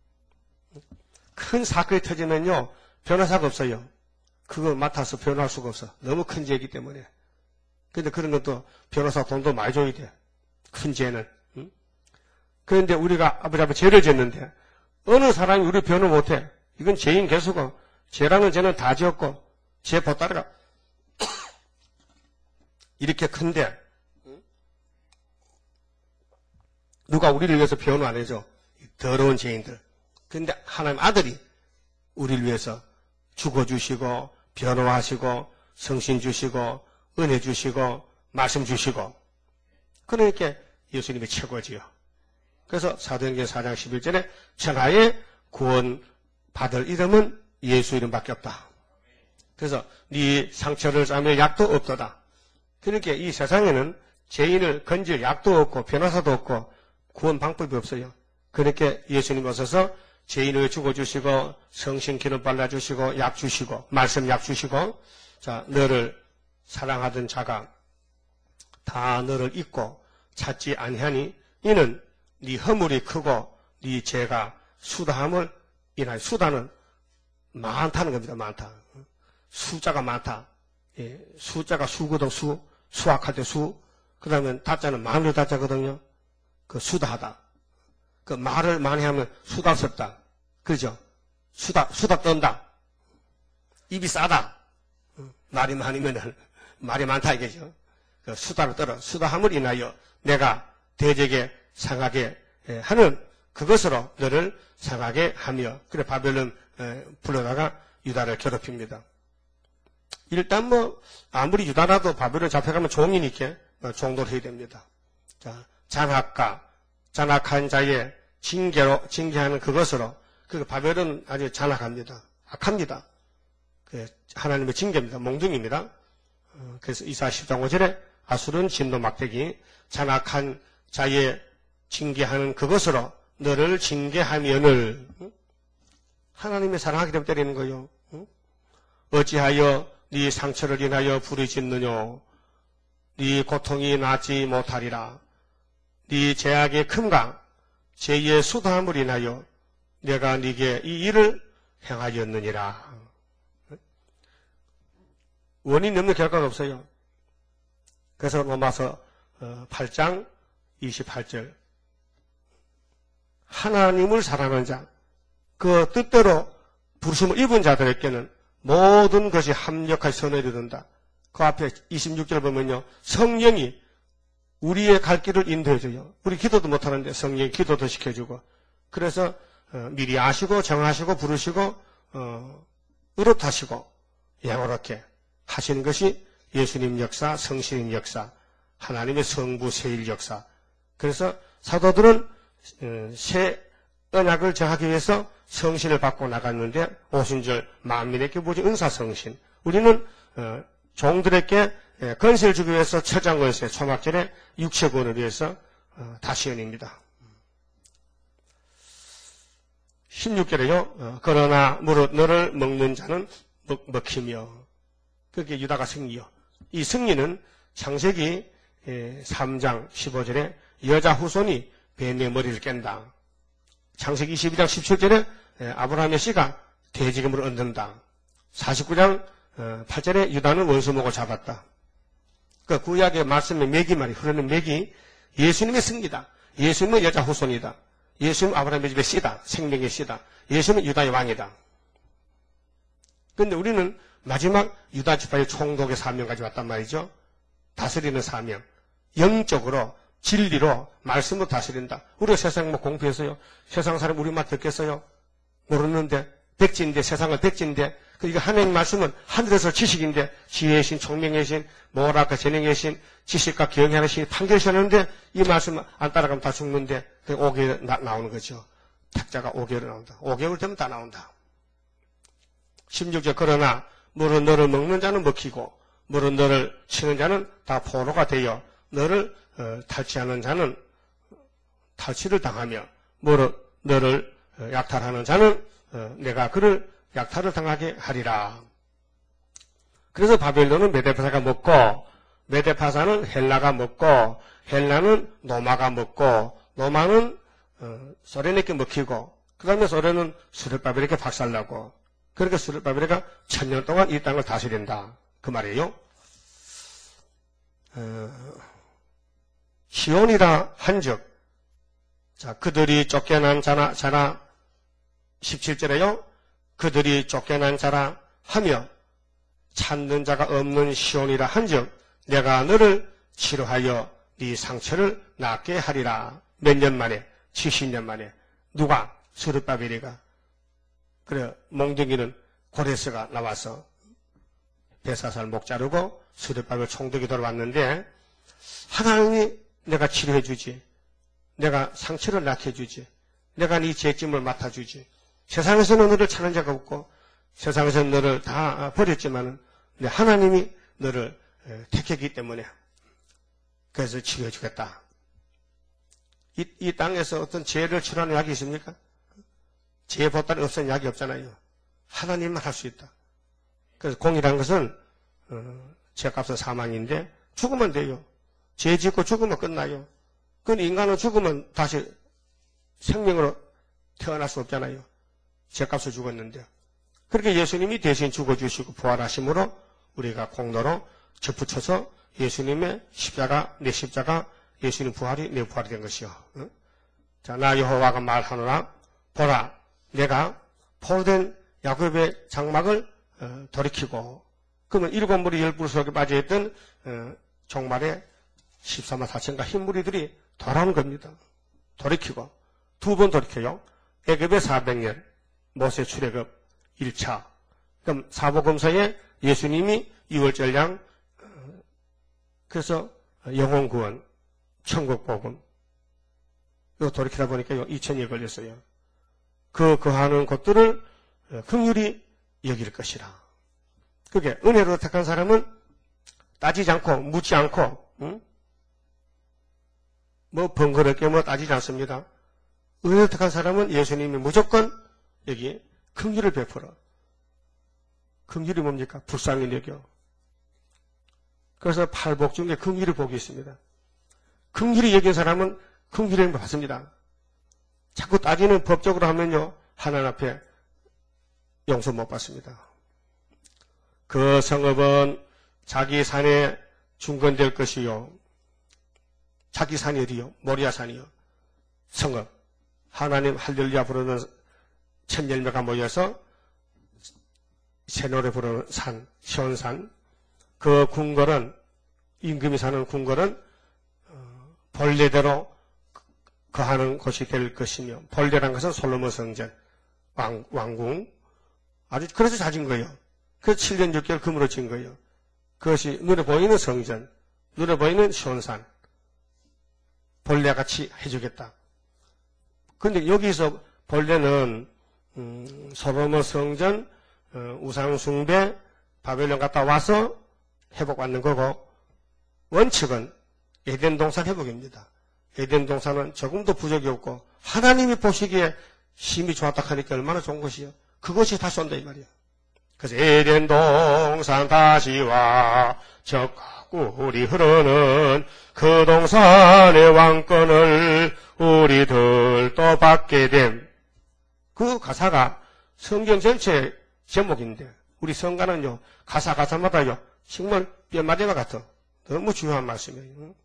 [SPEAKER 1] 큰 사건이 터지면요 변호사가 없어요. 그거 맡아서 변호할 수가 없어. 너무 큰 죄이기 때문에. 근데 그런 것도 변호사 돈도 많이 줘야 돼. 큰 죄는. 그런데 우리가 아버지 죄를 졌는데 어느 사람이 우리 변호 못해. 이건 죄인 개수고 죄라는 죄는 다 지었고 죄 보따리가 이렇게 큰데 누가 우리를 위해서 변호 안 해줘. 더러운 죄인들. 그런데 하나님 아들이 우리를 위해서 죽어주시고 변호하시고 성신 주시고 은혜 주시고 말씀 주시고 그러니까 예수님이 최고지요. 그래서 사도행전 4장 11절에 천하에 구원 받을 이름은 예수 이름밖에 없다. 그래서 네 상처를 싸매 약도 없도다. 그러니까 이 세상에는 죄인을 건질 약도 없고 변호사도 없고 구원 방법이 없어요. 그러니까 예수님 오셔서 죄인을 죽어주시고 성신 기름 발라주시고 약 주시고 말씀 약 주시고 자 너를 사랑하던 자가 다 너를 잊고 찾지 아니하니 이는 네 허물이 크고 네 죄가 수다함을 인하여 수다는 많다는 겁니다. 많다. 숫자가 많다. 예, 숫자가 수거든 수학할 때 수. 그 다음에 다자는 마늘 다자거든요. 그 수다하다. 그 말을 많이 하면 수다스럽다. 그죠? 수다 떤다. 입이 싸다. 말이 많으면 말이 많다 이거죠. 그 수다를 떨어. 수다함을 인하여 내가 대적에 상하게 하는 그것으로 너를 상하게 하며 그래 바벨론 불러다가 유다를 괴롭힙니다. 일단 아무리 유다라도 바벨론 잡혀가면 종이니까 종도를 해야 됩니다. 자, 잔악한 자의 징계하는 그것으로 그 바벨론 아주 잔악합니다. 악합니다. 그 하나님의 징계입니다. 몽둥입니다. 그래서 이사 10장 5절에 아수르는 진노 막대기 잔악한 자의 징계하는 그것으로 너를 징계하면을 하나님의 사랑하기 때문에 때리는 거요. 어찌하여 네 상처를 인하여 부르짖느뇨. 네 고통이 낫지 못하리라. 네 죄악의 큼과 죄의 수다함을 인하여 내가 네게 이 일을 행하였느니라. 원인이 없는 결과가 없어요. 그래서 로마서 8장 28절 하나님을 사랑하는 자, 그 뜻대로 부르심을 입은 자들에게는 모든 것이 합력하여 선을 이룬다. 그 앞에 26절 보면요. 성령이 우리의 갈 길을 인도해줘요. 우리 기도도 못하는데 성령이 기도도 시켜주고 그래서 미리 아시고 정하시고 부르시고 의롭다시고 양호롭게 하시는 것이 예수님 역사, 성신님 역사, 하나님의 성부 세일 역사. 그래서 사도들은 새 언약을 정하기 위해서 성신을 받고 나갔는데 오순절 만민에게 보여준 은사성신. 우리는 종들에게 건세를 주기 위해서 처장건세, 초막절에 육체구원을 위해서 다시연입니다. 16절에요. 그러나 무릇 너를 먹는 자는 먹히며 그게 유다가 승리요. 이 승리는 창세기 3장 15절에 여자 후손이 뱀의 머리를 깬다. 창세기 22장 17절에 아브라함의 씨가 대지금을 얻는다. 49장 8절에 유다는 원수목을 잡았다. 그 구약의 말씀의 맥이 말이 흐르는 맥이 예수님의 승리다. 예수님은 여자 후손이다. 예수님은 아브라함의 집의 씨다. 생명의 씨다. 예수님은 유다의 왕이다. 그런데 우리는 마지막 유다 지파의 총독의 사명까지 왔단 말이죠. 다스리는 사명. 영적으로 진리로 말씀으로 다스린다. 우리가 세상 뭐 공부해서요. 세상 사람 우리 말 듣겠어요? 모르는데 백지인데 세상은 백지인데 그러니까 하나님 말씀은 하늘에서 지식인데 지혜의 신, 총명의 신, 모락과 재능의 신, 지식과 기억의 신, 판결시하는데 이 말씀 안 따라가면 다 죽는데 5개월 나오는 거죠. 탁자가 5개월 나온다. 5개월 되면 다 나온다. 16절 그러나 물은 너를 먹는 자는 먹히고 물은 너를 치는 자는 다 포로가 되어 너를 탈취하는 자는 탈취를 당하며 물은 너를 약탈하는 자는 내가 그를 약탈을 당하게 하리라. 그래서 바벨론은 메데파사가 먹고 메데파사는 헬라가 먹고 헬라는 노마가 먹고 노마는 소련에게 먹히고 그 다음에 소련은 스룹바벨에게 박살나고 그러니까 스룹바벨가 1000년 동안 이 땅을 다스린다. 그 말이에요. 시온이라 한즉 자 그들이 쫓겨난 자나 17절에요. 그들이 쫓겨난 자라 하며 찾는 자가 없는 시온이라 한즉 내가 너를 치료하여 네 상처를 낫게 하리라. 몇 년 만에? 70년 만에. 누가? 스룹바벨이가. 그래 몽둥이는 고레스가 나와서 베사살 목 자르고 스룹바벨 총독이 돌아왔는데 하나님이 내가 치료해 주지. 내가 상처를 낫게 해 주지. 내가 네 죄짐을 맡아주지. 세상에서는 너를 찾는 자가 없고 세상에서는 너를 다 버렸지만은 하나님이 너를 택했기 때문에 그래서 치료해 주겠다. 이 땅에서 어떤 죄를 치료하는 약이 있습니까? 죄 보따리 없애는 약이 없잖아요. 하나님만 할 수 있다. 그래서 공이라는 것은 죄값은 사망인데 죽으면 돼요. 죄 짓고 죽으면 끝나요. 그건 인간은 죽으면 다시 생명으로 태어날 수 없잖아요. 죄값을 죽었는데. 그렇게 예수님이 대신 죽어주시고 부활하심으로 우리가 공로로 접붙여서 예수님의 십자가, 내 십자가, 예수님 부활이 내 부활이 된 것이요. 자, 나 여호와가 말하노라. 보라, 내가 포로된 야곱의 장막을 돌이키고, 그러면 일곱 무리 열불 속에 빠져있던 종말의 14만 4천가 흰무리들이 돌아오는 겁니다. 돌이키고, 두 번 돌이켜요. 애굽의 400년, 모세 출애굽 1차. 그럼 사복음서에 예수님이 6월절량, 그래서 영혼구원, 천국복음. 이거 돌이키다 보니까 2000일 걸렸어요. 하는 것들을 긍휼히 여길 것이라. 그게 은혜로 택한 사람은 따지지 않고, 묻지 않고, 번거롭게 따지지 않습니다. 은혜로 택한 사람은 예수님이 무조건 여기 긍휼을 베풀어. 긍휼이 뭡니까? 불쌍히 여겨. 그래서 팔복 중에 긍휼의 복이 있습니다. 긍휼히 여긴 사람은 긍휼을 받습니다. 자꾸 따지는 법적으로 하면요, 하나님 앞에 용서 못 받습니다. 그 성읍은 자기 산에 중건될 것이요. 자기 산이 어디요? 모리아 산이요. 성읍. 하나님 할렐루야 부르는 천열매가 모여서 새 노래 부르는 산, 시온산. 그 궁궐은, 임금이 사는 궁궐은 본래대로 거하는 곳이 될 것이며, 본래란 것은 솔로몬 성전, 왕궁. 아주 그래서 자진 거예요. 그래서 7년 6개월 금으로 진 거예요. 그것이 눈에 보이는 성전, 눈에 보이는 시온산. 본래같이 해주겠다. 그런데 여기서 본래는 솔로몬 성전, 우상숭배, 바벨론 갔다 와서 회복받는 거고, 원칙은 에덴 동산 회복입니다. 에덴 동산은 조금도 부족이 없고 하나님이 보시기에 심히 좋았다 하니까 얼마나 좋은 것이요. 그것이 다시 온다 이 말이야. 그래서 에덴 동산 다시 와 적하고 흐르는 그 동산의 왕권을 우리들 또 받게 됨. 그 가사가 성경 전체 제목인데 우리 성가는요 가사마다요 정말 뼈마디가 같아. 너무 중요한 말씀이에요.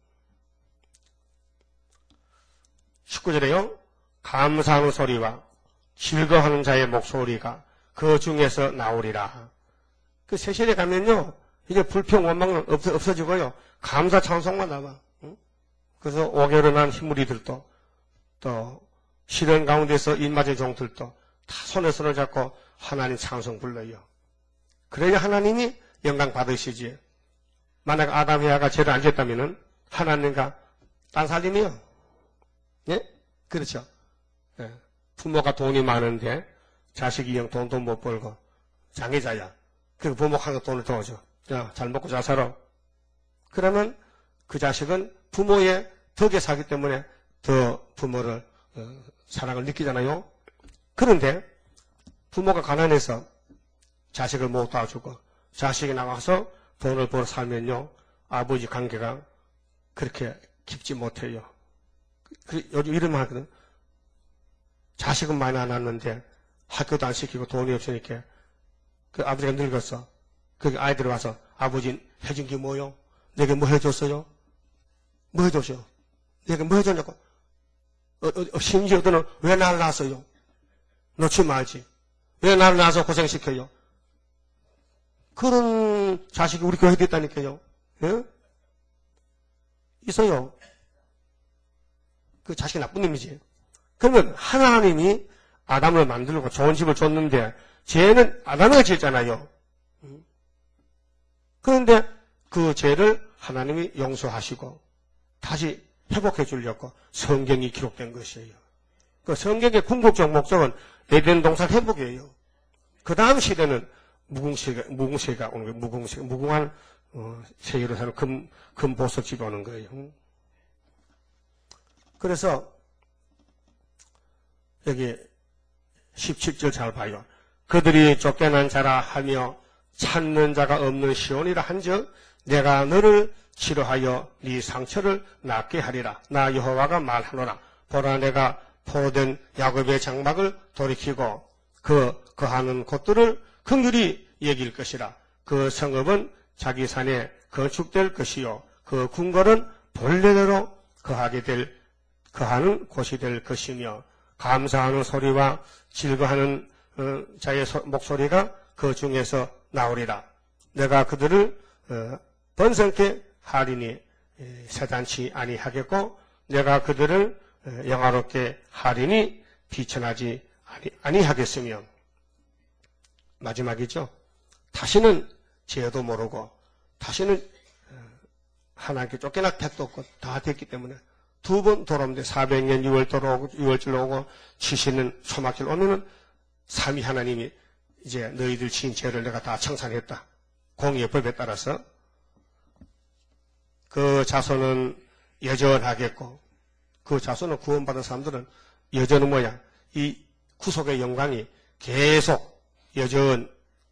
[SPEAKER 1] 19절에요. 감사하는 소리와 즐거워하는 자의 목소리가 그 중에서 나오리라. 그 세실에 가면요 이제 불평 원망은 없어지고요 감사 찬송만 남아. 그래서 5개월을 난 희무리들도 또 시련 가운데서 입맞은 종들도 다 손에 손을 잡고 하나님 찬송 불러요. 그래야 하나님이 영광 받으시지. 만약 아담 해아가 죄를 안 지었다면은 하나님과 딴 살림이요. 예? 그렇죠. 예. 부모가 돈이 많은데 자식이 영 돈도 못 벌고 장애자야. 그 부모가 한 거 돈을 더 줘. 야, 잘 먹고 잘 살아. 그러면 그 자식은 부모의 덕에 사기 때문에 더 부모를 사랑을 느끼잖아요. 그런데 부모가 가난해서 자식을 못 도와주고 자식이 나가서 돈을 벌어 살면요 아버지 관계가 그렇게 깊지 못해요. 요즘 이런 말 하거든. 자식은 많이 안 낳았는데 학교도 안 시키고 돈이 없으니까 그 아버지가 늙었어. 그 아이들이 와서 아버지 해준 게 뭐요? 내게 뭐 해줬어요? 뭐 해줬어요? 내게 뭐 해줬냐고? 심지어 너는 왜 나를 낳았어요? 놓지 말지. 왜 나를 낳아서 고생시켜요? 그런 자식이 우리 교회에 있다니까요. 예? 있어요. 그 자식이 나쁜 놈이지. 그러면 하나님이 아담을 만들고 좋은 집을 줬는데 죄는 아담이가 지었잖아요. 그런데 그 죄를 하나님이 용서하시고 다시 회복해 주려고 성경이 기록된 것이에요. 그 성경의 궁극적 목적은 에덴 동산 회복이에요. 그 다음 시대는 무궁세가 오는 거예요. 무궁한 세계로 사는 금보석집이 오는 거예요. 그래서 여기 17절 잘 봐요. 그들이 쫓겨난 자라 하며 찾는 자가 없는 시온이라 한즉 내가 너를 치료하여 네 상처를 낫게 하리라. 나 여호와가 말하노라. 보라 내가 포로된 야곱의 장막을 돌이키고 거하는 곳들을 긍휼히 여길 것이라. 그 성읍은 자기 산에 건축될 것이요 그 궁궐은 본래대로 거하는 곳이 될 것이며 감사하는 소리와 즐거워하는 자의 목소리가 그 중에서 나오리라. 내가 그들을 번성케 하리니 세단치 아니하겠고 내가 그들을 영화롭게 하리니 비천하지 아니하겠으며. 마지막이죠. 다시는 죄도 모르고 다시는 하나님께 쫓겨날 택도 없고 다 됐기 때문에 두 번 돌아오는데 400년 6월절로 오고 70년 초막절 오면은 삼위 하나님이 이제 너희들 지은 죄를 내가 다 청산했다. 공의의 법에 따라서 그 자손은 여전하겠고 그 자손을 구원받은 사람들은 여전은 뭐야? 이 구속의 영광이 계속 여전.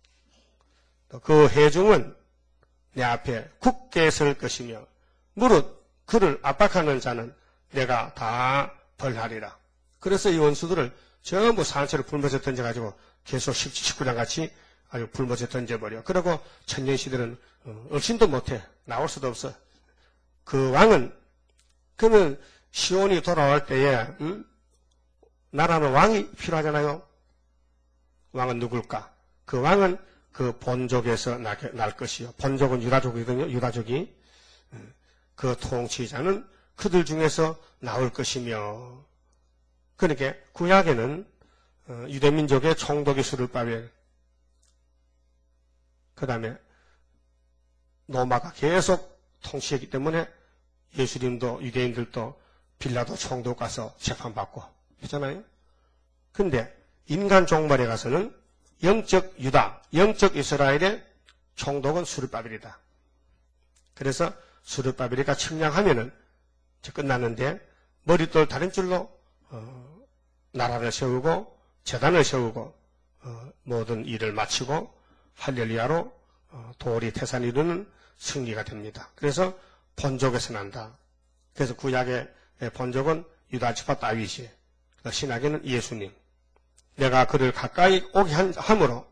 [SPEAKER 1] 그 회중은 내 앞에 굳게 설 것이며 무릇 그를 압박하는 자는 내가 다 벌하리라. 그래서 이 원수들을 전부 산채로 불못에 던져가지고 계속 19장 같이 아주 불못에 던져버려. 그리고 천년시대는 얼씬도 못해. 나올 수도 없어. 그 왕은 그러면 시온이 돌아올 때에 나라는 왕이 필요하잖아요. 왕은 누굴까? 그 왕은 그 본족에서 날 것이요. 본족은 유다족이거든요. 유다족이. 그 통치자는 그들 중에서 나올 것이며. 그러니까 구약에는 유대민족의 총독이 스룹바벨, 그 다음에 로마가 계속 통치했기 때문에 예수님도 유대인들도 빌라도 총독 가서 재판받고 했잖아요. 근데 인간 종말에 가서는 영적 유다, 영적 이스라엘의 총독은 스룹바벨이다. 그래서 스룹바벨이가 측량하면은 끝났는데 머릿돌 다른 줄로 나라를 세우고 재단을 세우고 모든 일을 마치고 할렐루야로 도리 태산을 이루는 승리가 됩니다. 그래서 본족에서 난다. 그래서 구약의 본족은 유다 지파 다윗이, 신약에는 예수님. 내가 그를 가까이 오게 함으로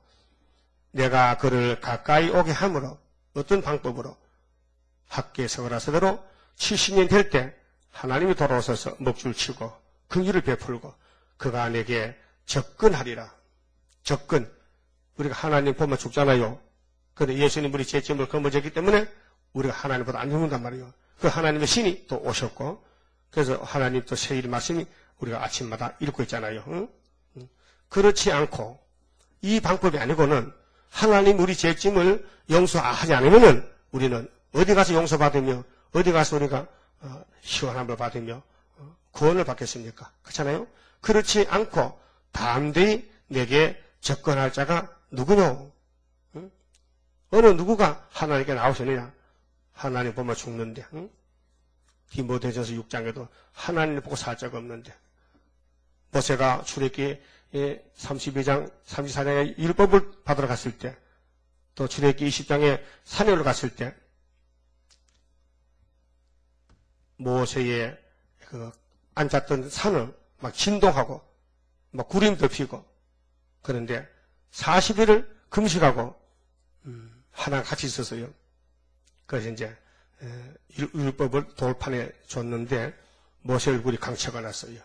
[SPEAKER 1] 어떤 방법으로 학교에 서거라서대로 70년 될 때 하나님이 돌아오셔서 먹줄 치고 긍휼을 베풀고 그가 내게 접근하리라. 접근. 우리가 하나님 보면 죽잖아요. 그런데 예수님 우리 죄짐을 거머쥐기 때문에 우리가 하나님보다 안 죽는단 말이에요. 그 하나님의 신이 또 오셨고 그래서 하나님 또 세일 말씀이 우리가 아침마다 읽고 있잖아요. 응? 그렇지 않고 이 방법이 아니고는 하나님 우리 죄짐을 용서하지 않으면은 우리는 어디 가서 용서받으며 어디 가서 우리가 시원함을 받으며 구원을 받겠습니까? 그렇잖아요? 그렇지 않고 담대히 내게 접근할 자가 누구냐? 응? 어느 누구가 하나님께 나오시느냐? 하나님 보면 죽는데 응? 디모데전서 6장에도 하나님을 보고 살 자가 없는데 모세가 출애굽기 32장 34장에 율법을 받으러 갔을 때 또 출애굽기 20장에 산에 올라갔을 때 모세의 그 앉았던 산을 막 진동하고 막 구름 덮이고 그런데 40일을 금식하고 하나가 같이 있었어요. 그래서 이제 율법을 돌판에 줬는데 모세 얼굴이 강체가 났어요.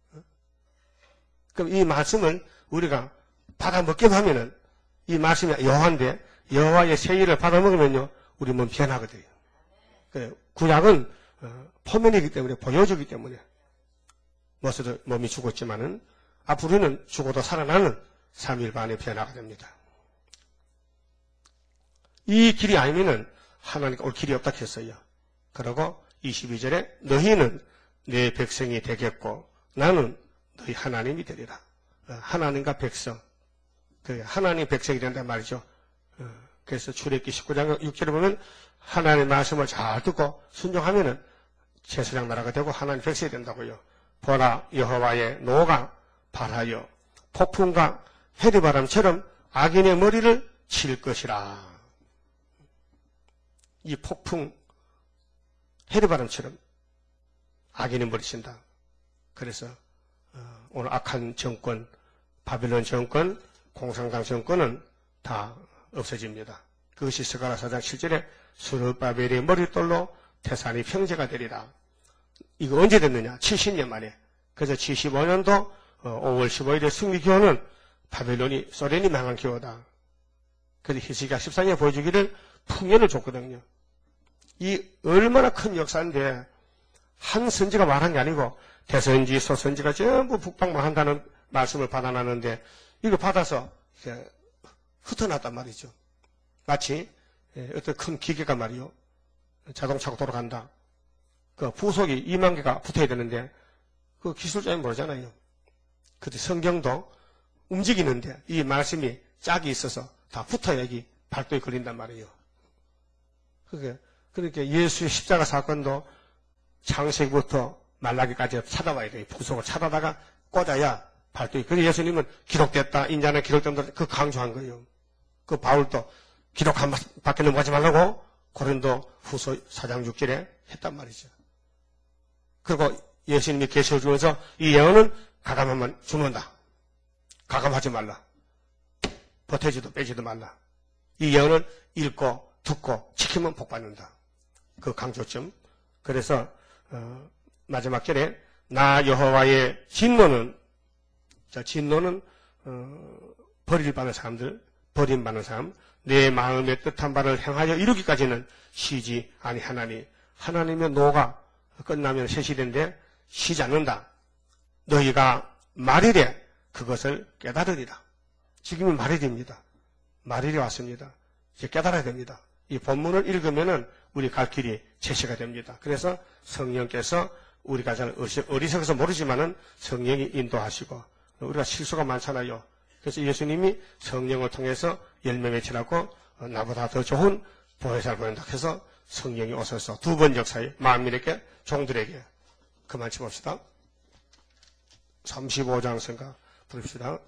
[SPEAKER 1] 그럼 이 말씀을 우리가 받아 먹기만 하면은 이 말씀이 여호와인데 여호와의 세일을 받아 먹으면요 우리 몸 변하거든요. 구약은 포면이기 때문에 보여주기 때문에 모세도 몸이 죽었지만은 앞으로는 죽어도 살아나는 3일 반에 변화가 됩니다. 이 길이 아니면은 하나님께 올 길이 없다 했어요. 그러고 22절에 너희는 내 백성이 되겠고 나는 너희 하나님이 되리라. 하나님과 백성. 하나님 백성이 된단 말이죠. 그래서 출애굽기 19장 6절에 보면 하나님의 말씀을 잘 듣고 순종하면은 제사장 나라가 되고 하나님 백성이 된다고요. 보라 여호와의 노가 발하여 폭풍과 해리바람처럼 악인의 머리를 칠 것이라. 이 폭풍 해리바람처럼 악인의 머리 친다. 그래서 오늘 악한 정권, 바빌론 정권, 공산당 정권은 다 없어집니다. 그것이 스가랴 4장 7절에 스룹바벨의 머릿돌로 태산이 평제가 되리라. 이거 언제 됐느냐? 70년 만에. 그래서 75년도 5월 15일에 승리기호는 바벨론이 소련이 망한 기호다. 그래서 히스기야 14장에 보여주기를 풍년을 줬거든요. 이 얼마나 큰 역사인데 한 선지가 말한 게 아니고 대선지, 소선지가 전부 북방만 한다는 말씀을 받아놨는데 이거 받아서 흩어놨단 말이죠. 마치 어떤 큰 기계가 말이요. 자동차가 돌아간다. 그 부속이 2만 개가 붙어야 되는데 그 기술자는 모르잖아요. 그때 성경도 움직이는데 이 말씀이 짝이 있어서 다 붙어야 이 발도에 걸린단 말이에요. 그러니까 예수의 십자가 사건도 창세기부터 말라기까지 찾아와야 돼요. 부속을 찾아다가 꽂아야 발도에. 그래서 예수님은 기록됐다. 인자는 기록된다. 그 강조한 거예요. 그 바울도 기록 한 밖에 넘어가지 말라고 고린도 후서 4장 6절에 했단 말이죠. 그리고 예수님이 계시를 주면서 이 예언은 가감하면 죽는다. 가감하지 말라. 보태지도 빼지도 말라. 이 예언을 읽고 듣고 지키면 복받는다. 그 강조점. 그래서 마지막 절에 나 여호와의 진노는 버림받는 사람들, 버림받는 사람, 내 마음의 뜻한 바를 행하여 이루기까지는 쉬지 아니하나니 하나님의 노가 끝나면 세시된데 쉬지 않는다. 너희가 말일에 그것을 깨달으리라. 지금은 말일입니다. 말일이 왔습니다. 이제 깨달아야 됩니다. 이 본문을 읽으면은 우리 갈 길이 제시가 됩니다. 그래서 성령께서 우리가 잘 어리석어서 모르지만은 성령이 인도하시고 우리가 실수가 많잖아요. 그래서 예수님이 성령을 통해서 열매 맺히라고 나보다 더 좋은 보혜사를 보낸다 해서 성령이 오셔서 두 번 역사에 만민에게 종들에게 그만 쳐봅시다. 35장 생각 부릅시다.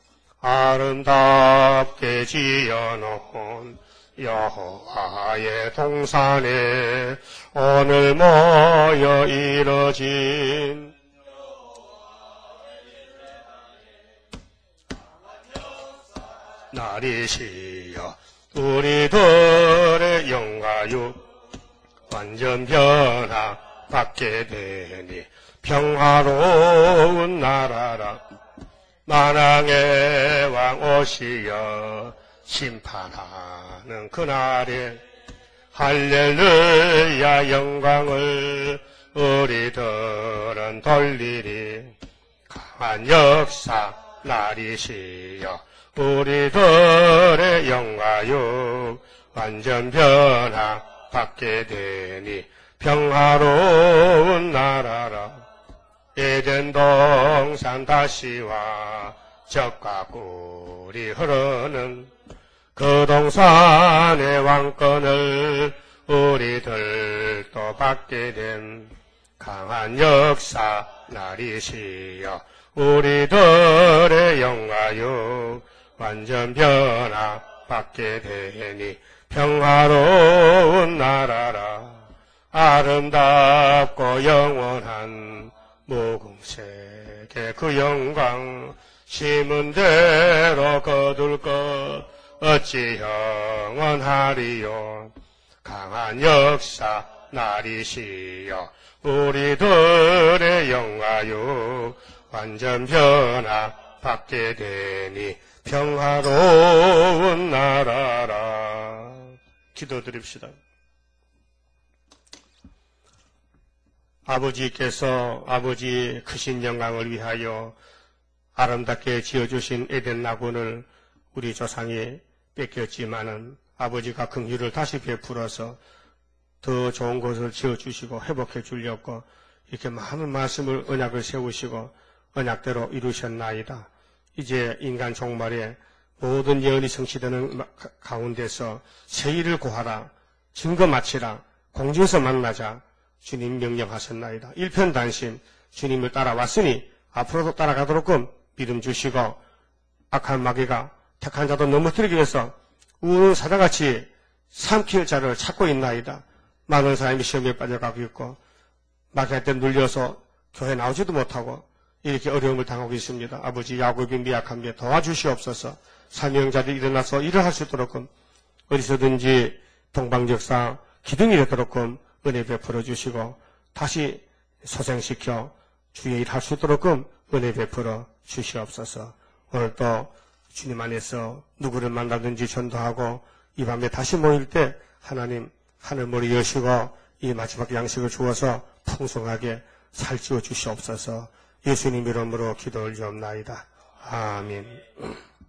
[SPEAKER 1] 아름답게 지어놓은 여호와의 동산에 오늘 모여 이뤄진 날이시여 우리들의 영화유 완전 변화받게 되니 평화로운 나라라 만왕의 왕 오시여 심판하는 그날에 할렐루야 영광을 우리들은 돌리리 강한 역사 날이시여 우리들의 영화육 완전 변화받게 되니 평화로운 나라라 에덴 동산 다시와 젖과 꿀이 흐르는 그 동산의 왕권을 우리들도 받게 된 강한 역사 날이시여 우리들의 영화육 완전 변화받게 되니 평화로운 나라라 아름답고 영원한 무궁색의 그 영광 심은 대로 거둘 것 어찌 영원하리요 강한 역사 날이시여 우리들의 영화육 완전 변화받게 되니 평화로운 나라라. 기도드립시다. 아버지께서 아버지의 크신 영광을 위하여 아름답게 지어주신 에덴 낙원을 우리 조상이 뺏겼지만은 아버지가 긍휼을 다시 베풀어서 더 좋은 곳을 지어주시고 회복해 주려고 이렇게 많은 말씀을 언약을 세우시고 언약대로 이루셨나이다. 이제 인간 종말에 모든 예언이 성취되는 가운데서 세일을 구하라, 증거 마치라, 공중에서 만나자 주님 명령하셨나이다. 일편단심 주님을 따라왔으니 앞으로도 따라가도록끔 믿음 주시고 악한 마귀가 택한 자도 넘어뜨리기 위해서 우는 사자같이 삼킬 자를 찾고 있나이다. 많은 사람이 시험에 빠져가고 있고 마귀한테 눌려서 교회 나오지도 못하고 이렇게 어려움을 당하고 있습니다. 아버지 야곱이 미약한데 도와주시옵소서. 사명자들이 일어나서 일을 할 수 있도록끔 어디서든지 동방적사 기둥이 되도록끔 은혜 베풀어 주시고 다시 소생시켜 주의 일 할 수 있도록끔 은혜 베풀어 주시옵소서. 오늘도 주님 안에서 누구를 만나든지 전도하고 이 밤에 다시 모일 때 하나님 하늘머리 여시고 이 마지막 양식을 주어서 풍성하게 살찌워 주시옵소서. 예수님 이름으로 기도 올리옵나이다. 아멘.